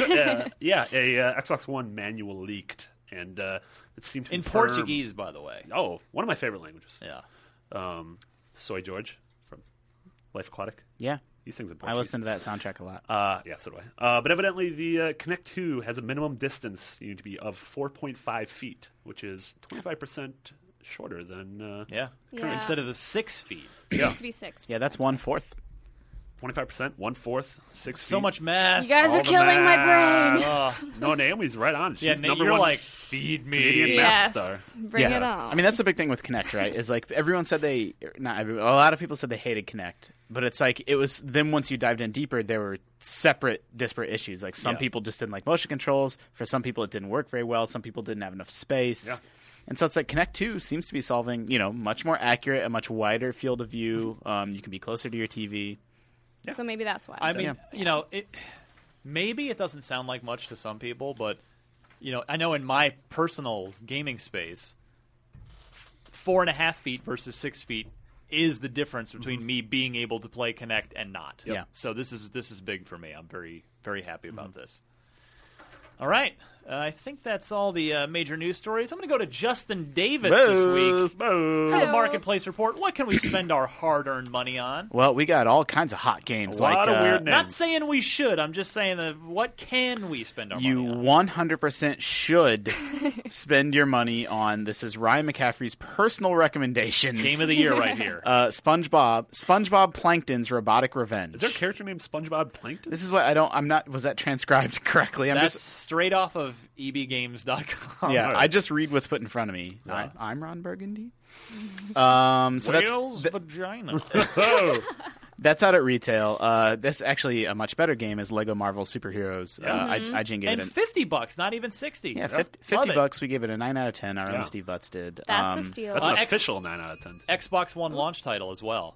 Xbox One manual leaked, and it seemed to In confirm... Portuguese, by the way. Oh, one of my favorite languages. Yeah. Soy George from Life Aquatic. Yeah. He sings in Portuguese. I listen to that soundtrack a lot. Yeah, so do I. But evidently, the Kinect 2 has a minimum distance you need to be of 4.5 feet, which is 25% shorter than... Instead of the 6 feet. It used to be 6. Yeah, that's 1/4. 25%, 1/4, 6 So feet. much math. You guys are killing my brain. No, Naomi's right on. She's Nate, number you're one like, feed me. Canadian math star. Bring it on. I mean, that's the big thing with Kinect, right? Is like everyone said a lot of people said they hated Kinect, but it's like it was. Then once you dived in deeper, there were separate, disparate issues. Like some people just didn't like motion controls. For some people, it didn't work very well. Some people didn't have enough space. Yeah. And so it's like Kinect 2 seems to be solving, much more accurate, a much wider field of view. You can be closer to your TV. Yeah. So maybe that's why. I mean, maybe it doesn't sound like much to some people, but I know in my personal gaming space, 4.5 feet versus 6 feet is the difference between me being able to play Kinect and not. Yeah. So this is big for me. I'm very, very happy about this. All right. I think that's all the major news stories. I'm going to go to Justin Davis this week for the Marketplace Report. What can we spend our hard-earned money on? Well, we got all kinds of hot games. A lot of weird names. Not saying we should. I'm just saying what can we spend our money on? You 100% should spend your money on. This is Ryan McCaffrey's personal recommendation. Game of the year right here. SpongeBob Plankton's Robotic Revenge. Is there a character named SpongeBob Plankton? This is what I'm not. Was that transcribed correctly? That's straight off of ebgames.com. Yeah, I just read what's put in front of me. Yeah. I'm Ron Burgundy. So Whale's vagina. That's out at retail. This actually a much better game is Lego Marvel Superheroes. IGN gave and it $50, not even $60. Yeah, $50. We gave it a 9 out of 10. Our own Steve Butts did. That's a steal. That's an official 9 out of 10. Xbox One launch title as well.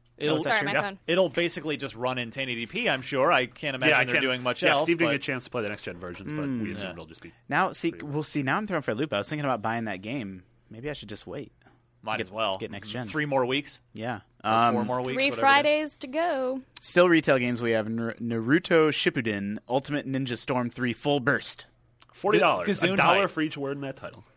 It'll basically just run in 1080p, I'm sure. I can't imagine they're doing much else. Steve didn't get a chance to play the next-gen versions, but we assume it'll just be... Now, now I'm thrown for a loop. I was thinking about buying that game. Maybe I should just wait. Might as well. Get next gen. 3 more weeks? Yeah. 4 more weeks? 3 Fridays to go. Still retail games. We have Naruto Shippuden Ultimate Ninja Storm 3 Full Burst. $40. $1 for each word in that title.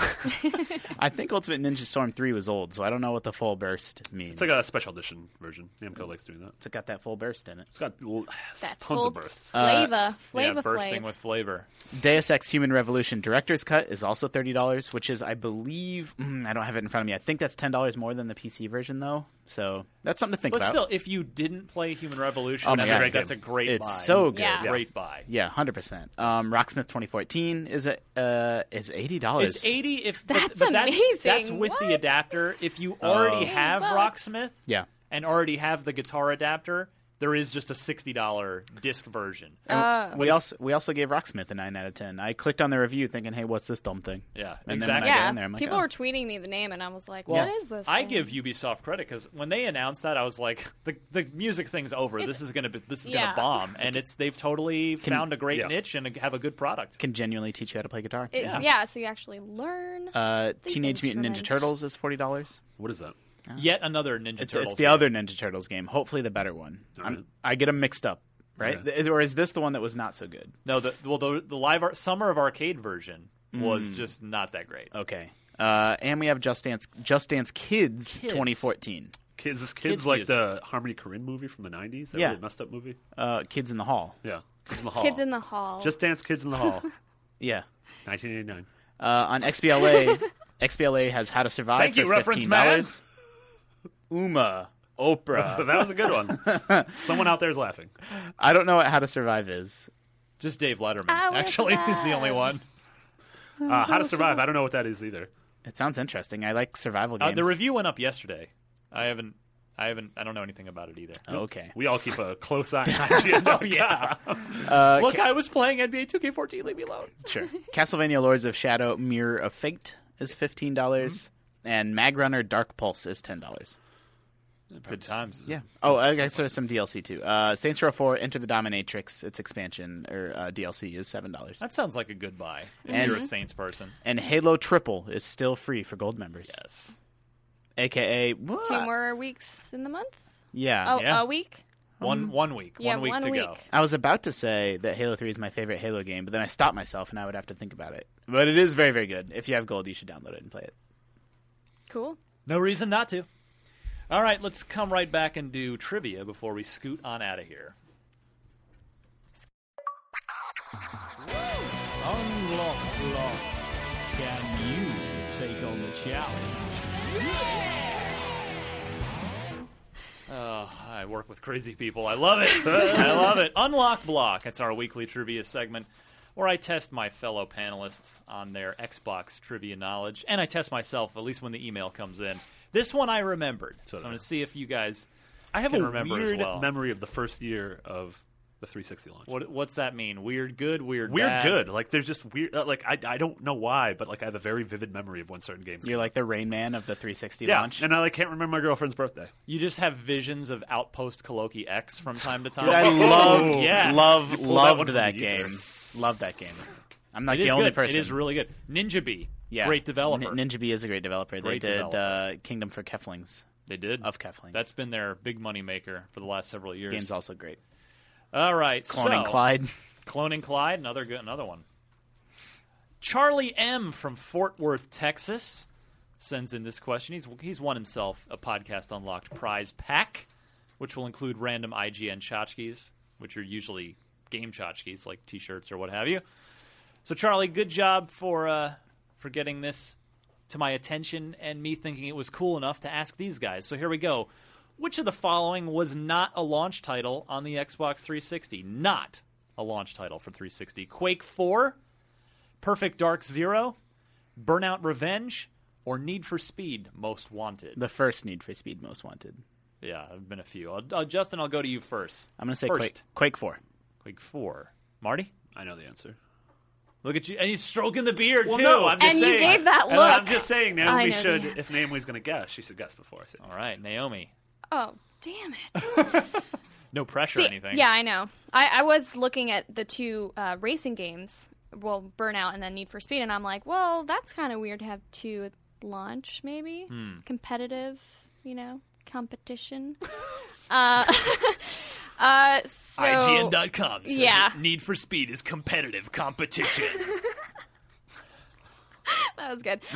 I think Ultimate Ninja Storm 3 was old, so I don't know what the Full Burst means. It's like a special edition version. Namco likes doing that. It's got that full burst in it. It's got that tons of bursts. Flavor bursting with flavor. Deus Ex Human Revolution Director's Cut is also $30, which is, I believe, I don't have it in front of me. I think that's $10 more than the PC version, though. So that's something to think about. But still, if you didn't play Human Revolution, that's a great buy. It's so good. Yeah. Great buy. Yeah, 100%. Rocksmith 2014 is $80. It's $80 That's amazing. That's with the adapter. If you already have Rocksmith and already have the guitar adapter, there is just a $60 disc version. We also gave Rocksmith a 9 out of 10. I clicked on the review thinking, hey, what's this dumb thing? Yeah, and exactly. Then when I got in there, I'm like, people were tweeting me the name, and I was like, well, what is this I thing? give Ubisoft credit because when they announced that, I was like, the music thing's over. This is gonna bomb, and they've totally found a great niche and have a good product. Can genuinely teach you how to play guitar. So you actually learn. Teenage Mutant Ninja Turtles is $40. What is that? Yet another Ninja Turtles. It's the other Ninja Turtles game. Hopefully the better one. Right. I get them mixed up, right? Okay. Or is this the one that was not so good? No, the live Summer of Arcade version was just not that great. Okay. And we have Just Dance Kids 2014. Kids like the Harmony Korine movie from the 90s? That really messed up movie? Kids in the Hall. Yeah. Kids in the Hall. Kids in the Hall. Just Dance Kids in the Hall. Yeah. 1989. On XBLA, XBLA has How to Survive Thank for you, $15. reference man. Oprah. That was a good one. Someone out there is laughing. I don't know what How to Survive is. Just Dave Letterman. Actually, he's the only one. How to Survive. I don't know what that is either. It sounds interesting. I like survival games. The review went up yesterday. I don't know anything about it either. Oh, okay. We all keep a close eye on IGN. Oh, yeah. Look, I was playing NBA 2K14. Leave me alone. Sure. Castlevania Lords of Shadow Mirror of Fate is $15, and Mag Runner Dark Pulse is $10. Good times. Yeah. Oh, I guess there's some DLC too. Saints Row 4 Enter the Dominatrix, its expansion or DLC is $7. That sounds like a good buy if And- you're a Saints person. And Halo Triple is still free for gold members. Yes. AKA 2 more weeks in the month. Yeah. Oh, Yeah. a week. One week. Yeah, 1 week 1 to week. go. I was about to say that Halo 3 is my favorite Halo game, but then I stopped myself and I would have to think about it. But it is very, very good. If you have gold, you should download it and play it. Cool. No reason not to. All right, let's come right back and do trivia before we scoot on out of here. Unlock Block. Can you take on the challenge? Oh, I work with crazy people. I love it. I love it. Unlock Block. It's our weekly trivia segment where I test my fellow panelists on their Xbox trivia knowledge, and I test myself, at least when the email comes in. This one I remembered, so I'm going to see if you guys I have can a remember weird as well. memory of the first year of the 360 launch. What's that mean? Weird good, weird Weird bad? good. Like, there's just weird. Like, I don't know why, but like I have a very vivid memory of when certain games. You're like the Rain Man of the 360 yeah, launch. and I like can't remember my girlfriend's birthday. You just have visions of Outpost Coloki X from time to time. Dude, I loved, Yes. loved You pulled that one that from the game. universe. Loved that game. I'm like It the is only good. person. It is really good. Ninja Bee, Yeah. great developer. Ninja Bee is a great developer. Great they did developer. Kingdom for Keflings. They did. Of Keflings. That's been their big money maker for the last several years. Game's also great. All right, Cloning so, Clyde. Cloning Clyde, another one. Charlie M. from Fort Worth, Texas, sends in this question. He's won himself a Podcast Unlocked prize pack, which will include random IGN tchotchkes, which are usually game tchotchkes, like T-shirts or what have you. So, Charlie, good job for getting this to my attention and me thinking it was cool enough to ask these guys. So here we go. Which of the following was not a launch title on the Xbox 360? Not a launch title for 360. Quake 4, Perfect Dark Zero, Burnout Revenge, or Need for Speed Most Wanted? The first Need for Speed Most Wanted. Yeah, there have been a few. Justin, I'll go to you first. I'm going to say First. Quake 4. Quake 4. Marty? I know the answer. Look at you. And he's stroking the beard, Well, too. no, I'm just And saying. you gave that And look. I'm just saying, I Naomi know should. the If Naomi's going to guess, she should guess before I say. All right, Naomi. Oh, damn it. No pressure or See, anything. yeah, I know. I was looking at the two racing games, well, Burnout and then Need for Speed, and I'm like, well, that's kind of weird to have two at launch, maybe. Competitive, competition. So, IGN.com says yeah. Need for Speed is competitive competition. That was good.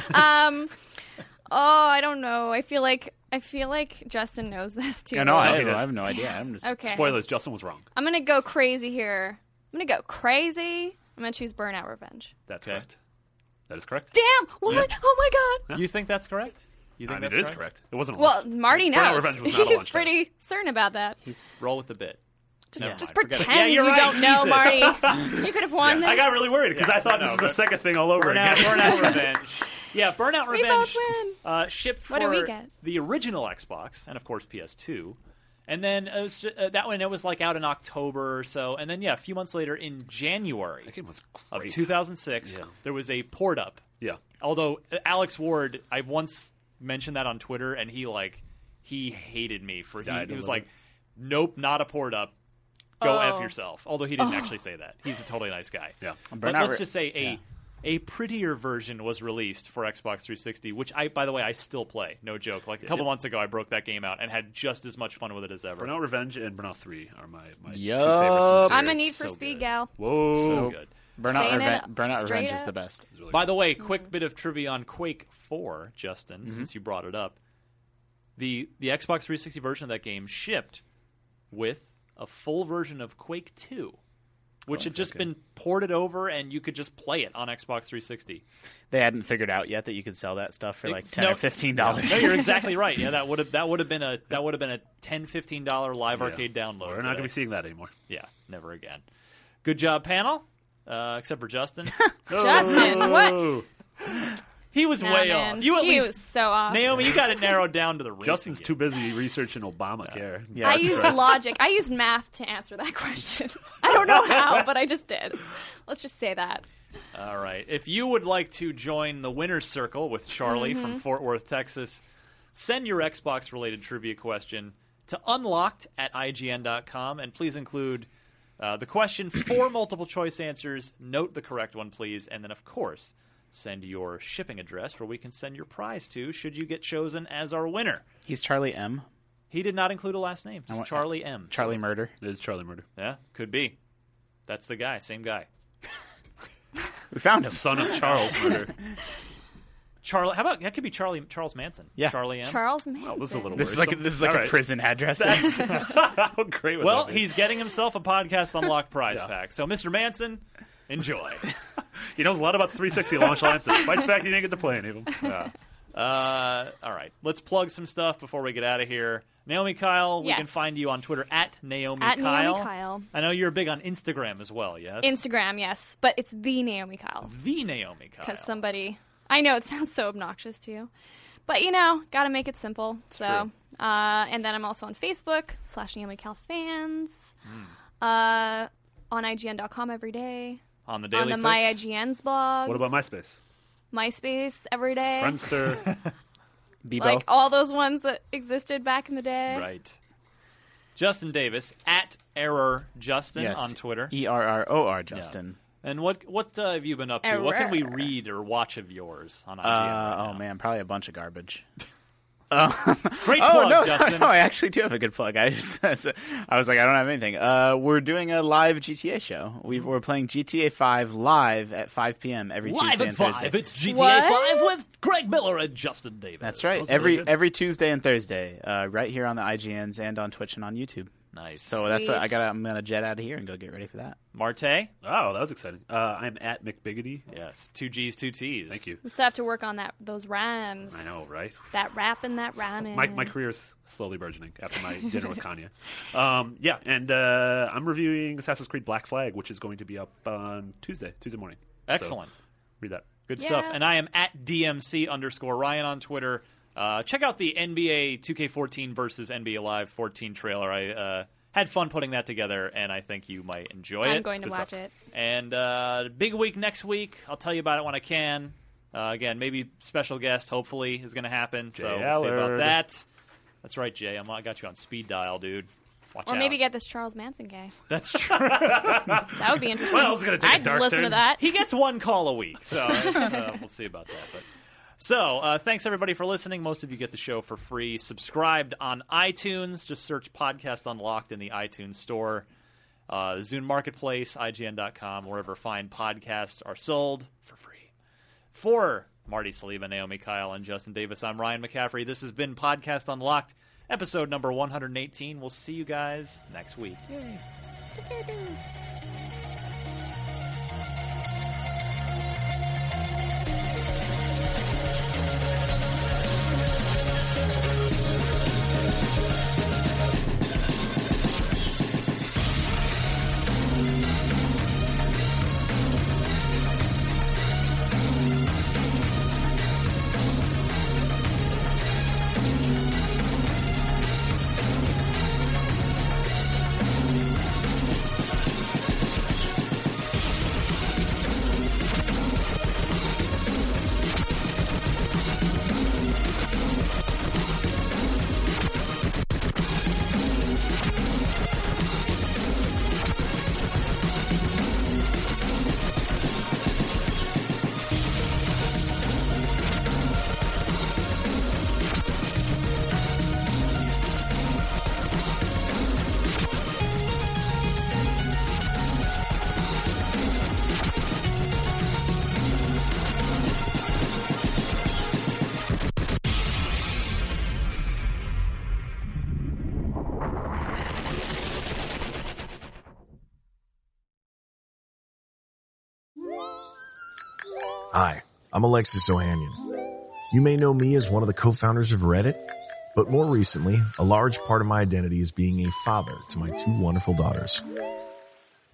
I don't know. I feel like Justin knows this too. Yeah, no, I he did. have no idea. I'm just Okay. Spoilers: Justin was wrong. I'm gonna go crazy here. I'm gonna choose Burnout Revenge. That's Okay. correct. That is correct. Damn! What? Oh my god! You think that's correct? You think I mean, that's it is correct. It wasn't. A Well, launch. Marty Burnout knows. Revenge was not a He's launch pretty certain about that. Roll with the bit. Never Just mind, forget it. pretend Yeah, you're you right, don't know, Jesus. Marty. You could have won I this. got really worried because Yeah, I thought no, this was the but- second thing all over Burnout, again. Burnout Revenge. Yeah, Burnout We Revenge both win. shipped for What do we get? the original Xbox and, of course, PS2. And then it was, that one, it was like out in October or so. And then, a few months later in January That game was of great. 2006, Yeah. there was a port up. Yeah. Although Alex Ward, I once mentioned that on Twitter, and he hated me for Yeah, I he don't was know like, "Nope, not a port up. Go Oh. F yourself." Although he didn't actually say that. He's a totally nice guy. Yeah. But let's just say a prettier version was released for Xbox 360, which by the way, I still play. No joke. Like a couple months ago, I broke that game out and had just as much fun with it as ever. Burnout Revenge and Burnout 3 are my two Yup. favorites. in the I'm a series. Need for So Speed good. gal. Whoa. So good. Saying it Burnout straight Revenge is up. the best. By the way, quick bit of trivia on Quake 4, Justin, since you brought it up. The Xbox 360 version of that game shipped with a full version of Quake 2, which had just been ported over, and you could just play it on Xbox 360. They hadn't figured out yet that you could sell that stuff for like $10 No. or $15. No, you're exactly right. Yeah, that would have been a $10, $15 live Yeah. arcade download. We're not going to be seeing that anymore. Yeah, never again. Good job, panel. Except for Justin. Justin, what? He was way man. off. You at He least, was so off. Naomi, you got it narrowed down to the racing Justin's game. too busy researching Obamacare. Yeah. I used logic. I used math to answer that question. I don't know how, but I just did. Let's just say that. All right. If you would like to join the winner's circle with Charlie Mm-hmm. from Fort Worth, Texas, send your Xbox-related trivia question to unlocked@ign.com, and please include the question, 4 multiple-choice answers. Note the correct one, please, and then, of course, send your shipping address where we can send your prize to should you get chosen as our winner. He's Charlie M. He did not include a last name, just Charlie M. Charlie Murder. It is Charlie Murder. Yeah, could be. That's the guy, same guy. We found him. Son of Charles Murder. Charlie, how about that? Could be Charles Manson. Yeah. Charlie M. Charles Manson. Oh, this is a little This is worrisome. like All a right. prison address. How great would Well, that be? he's getting himself a Podcast Unlocked prize Yeah. pack. So, Mr. Manson, enjoy. He knows a lot about 360 launch lines, despite the fact he didn't get to play any of them. Yeah. All right, let's plug some stuff before we get out of here. Naomi Kyle, we Yes. can find you on Twitter at Naomi At Kyle. Naomi Kyle. I know you're big on Instagram as well, yes? Instagram, yes, but it's the Naomi Kyle The Naomi Kyle. because somebody. I know it sounds so obnoxious to you, but got to make it simple. true. And then I'm also on Facebook /Naomi Kyle fans. Hmm. On IGN.com every day. on the Daily on the Fix. My IGN's blogs. What about MySpace? MySpace every day? Friendster. Bebo. Like all those ones that existed back in the day. Right. Justin Davis at Error Justin Yes. on Twitter. ERROR Justin. And what have you been up to? What can we Error. read or watch of yours on IGN? right Oh now? man, probably a bunch of garbage. Great Oh plug, no, Justin. no, I actually do have a good plug. I was like, I don't have anything. We're doing a live GTA show. We're playing GTA 5 live at 5 p.m. every Live Tuesday at and 5. Thursday. It's GTA What? 5 with Greg Miller and Justin Davis. That's right. That's really good. Every Tuesday and Thursday, right here on the IGNs and on Twitch and on YouTube. Nice. So that's what Sweet. I'm gonna jet out of here and go get ready for that. Marte? Oh, that was exciting. I'm at McBiggity. Yes. 2 G's, 2 T's. Thank you. We still have to work on those rhymes. I know, right? That rap and that rhyming. My career's slowly burgeoning after my dinner with Kanye. And I'm reviewing Assassin's Creed Black Flag, which is going to be up on Tuesday morning. Excellent. So, read that. Good Yeah. stuff. And I am at DMC_Ryan on Twitter. Check out the NBA 2K14 versus NBA Live 14 trailer. I had fun putting that together, and I think you might enjoy it. I'm going to good watch stuff. it. And big week next week. I'll tell you about it when I can. Again, maybe special guest, hopefully, is going to happen. So Jay we'll see about Allard. that. That's right, Jay. I got you on speed dial, dude. Watch Or out. maybe get this Charles Manson guy. That's true. That would be interesting. Well, it's gonna take a I'd dark listen turn. to that. He gets one call a week, so we'll see about that. But thanks everybody for listening. Most of you get the show for free. Subscribed on iTunes. Just search Podcast Unlocked in the iTunes store. Zune Marketplace, IGN.com, wherever fine podcasts are sold for free. For Marty Saliba, Naomi Kyle, and Justin Davis, I'm Ryan McCaffrey. This has been Podcast Unlocked, episode number 118. We'll see you guys next week. Hi, I'm Alexis Ohanian. You may know me as one of the co-founders of Reddit, but more recently, a large part of my identity is being a father to my 2 wonderful daughters.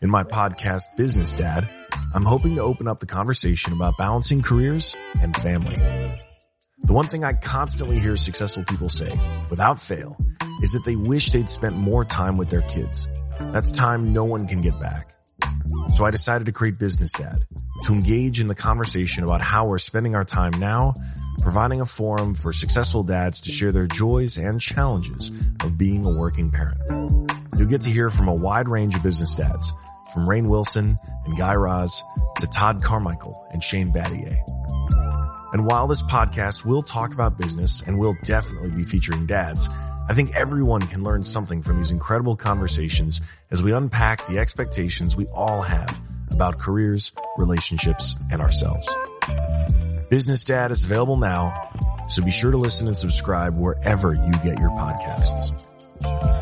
In my podcast, Business Dad, I'm hoping to open up the conversation about balancing careers and family. The one thing I constantly hear successful people say, without fail, is that they wish they'd spent more time with their kids. That's time no one can get back. So I decided to create Business Dad to engage in the conversation about how we're spending our time now, providing a forum for successful dads to share their joys and challenges of being a working parent. You'll get to hear from a wide range of business dads, from Rainn Wilson and Guy Raz to Todd Carmichael and Shane Battier. And while this podcast will talk about business and will definitely be featuring dads, I think everyone can learn something from these incredible conversations as we unpack the expectations we all have about careers, relationships, and ourselves. Business Dad is available now, so be sure to listen and subscribe wherever you get your podcasts.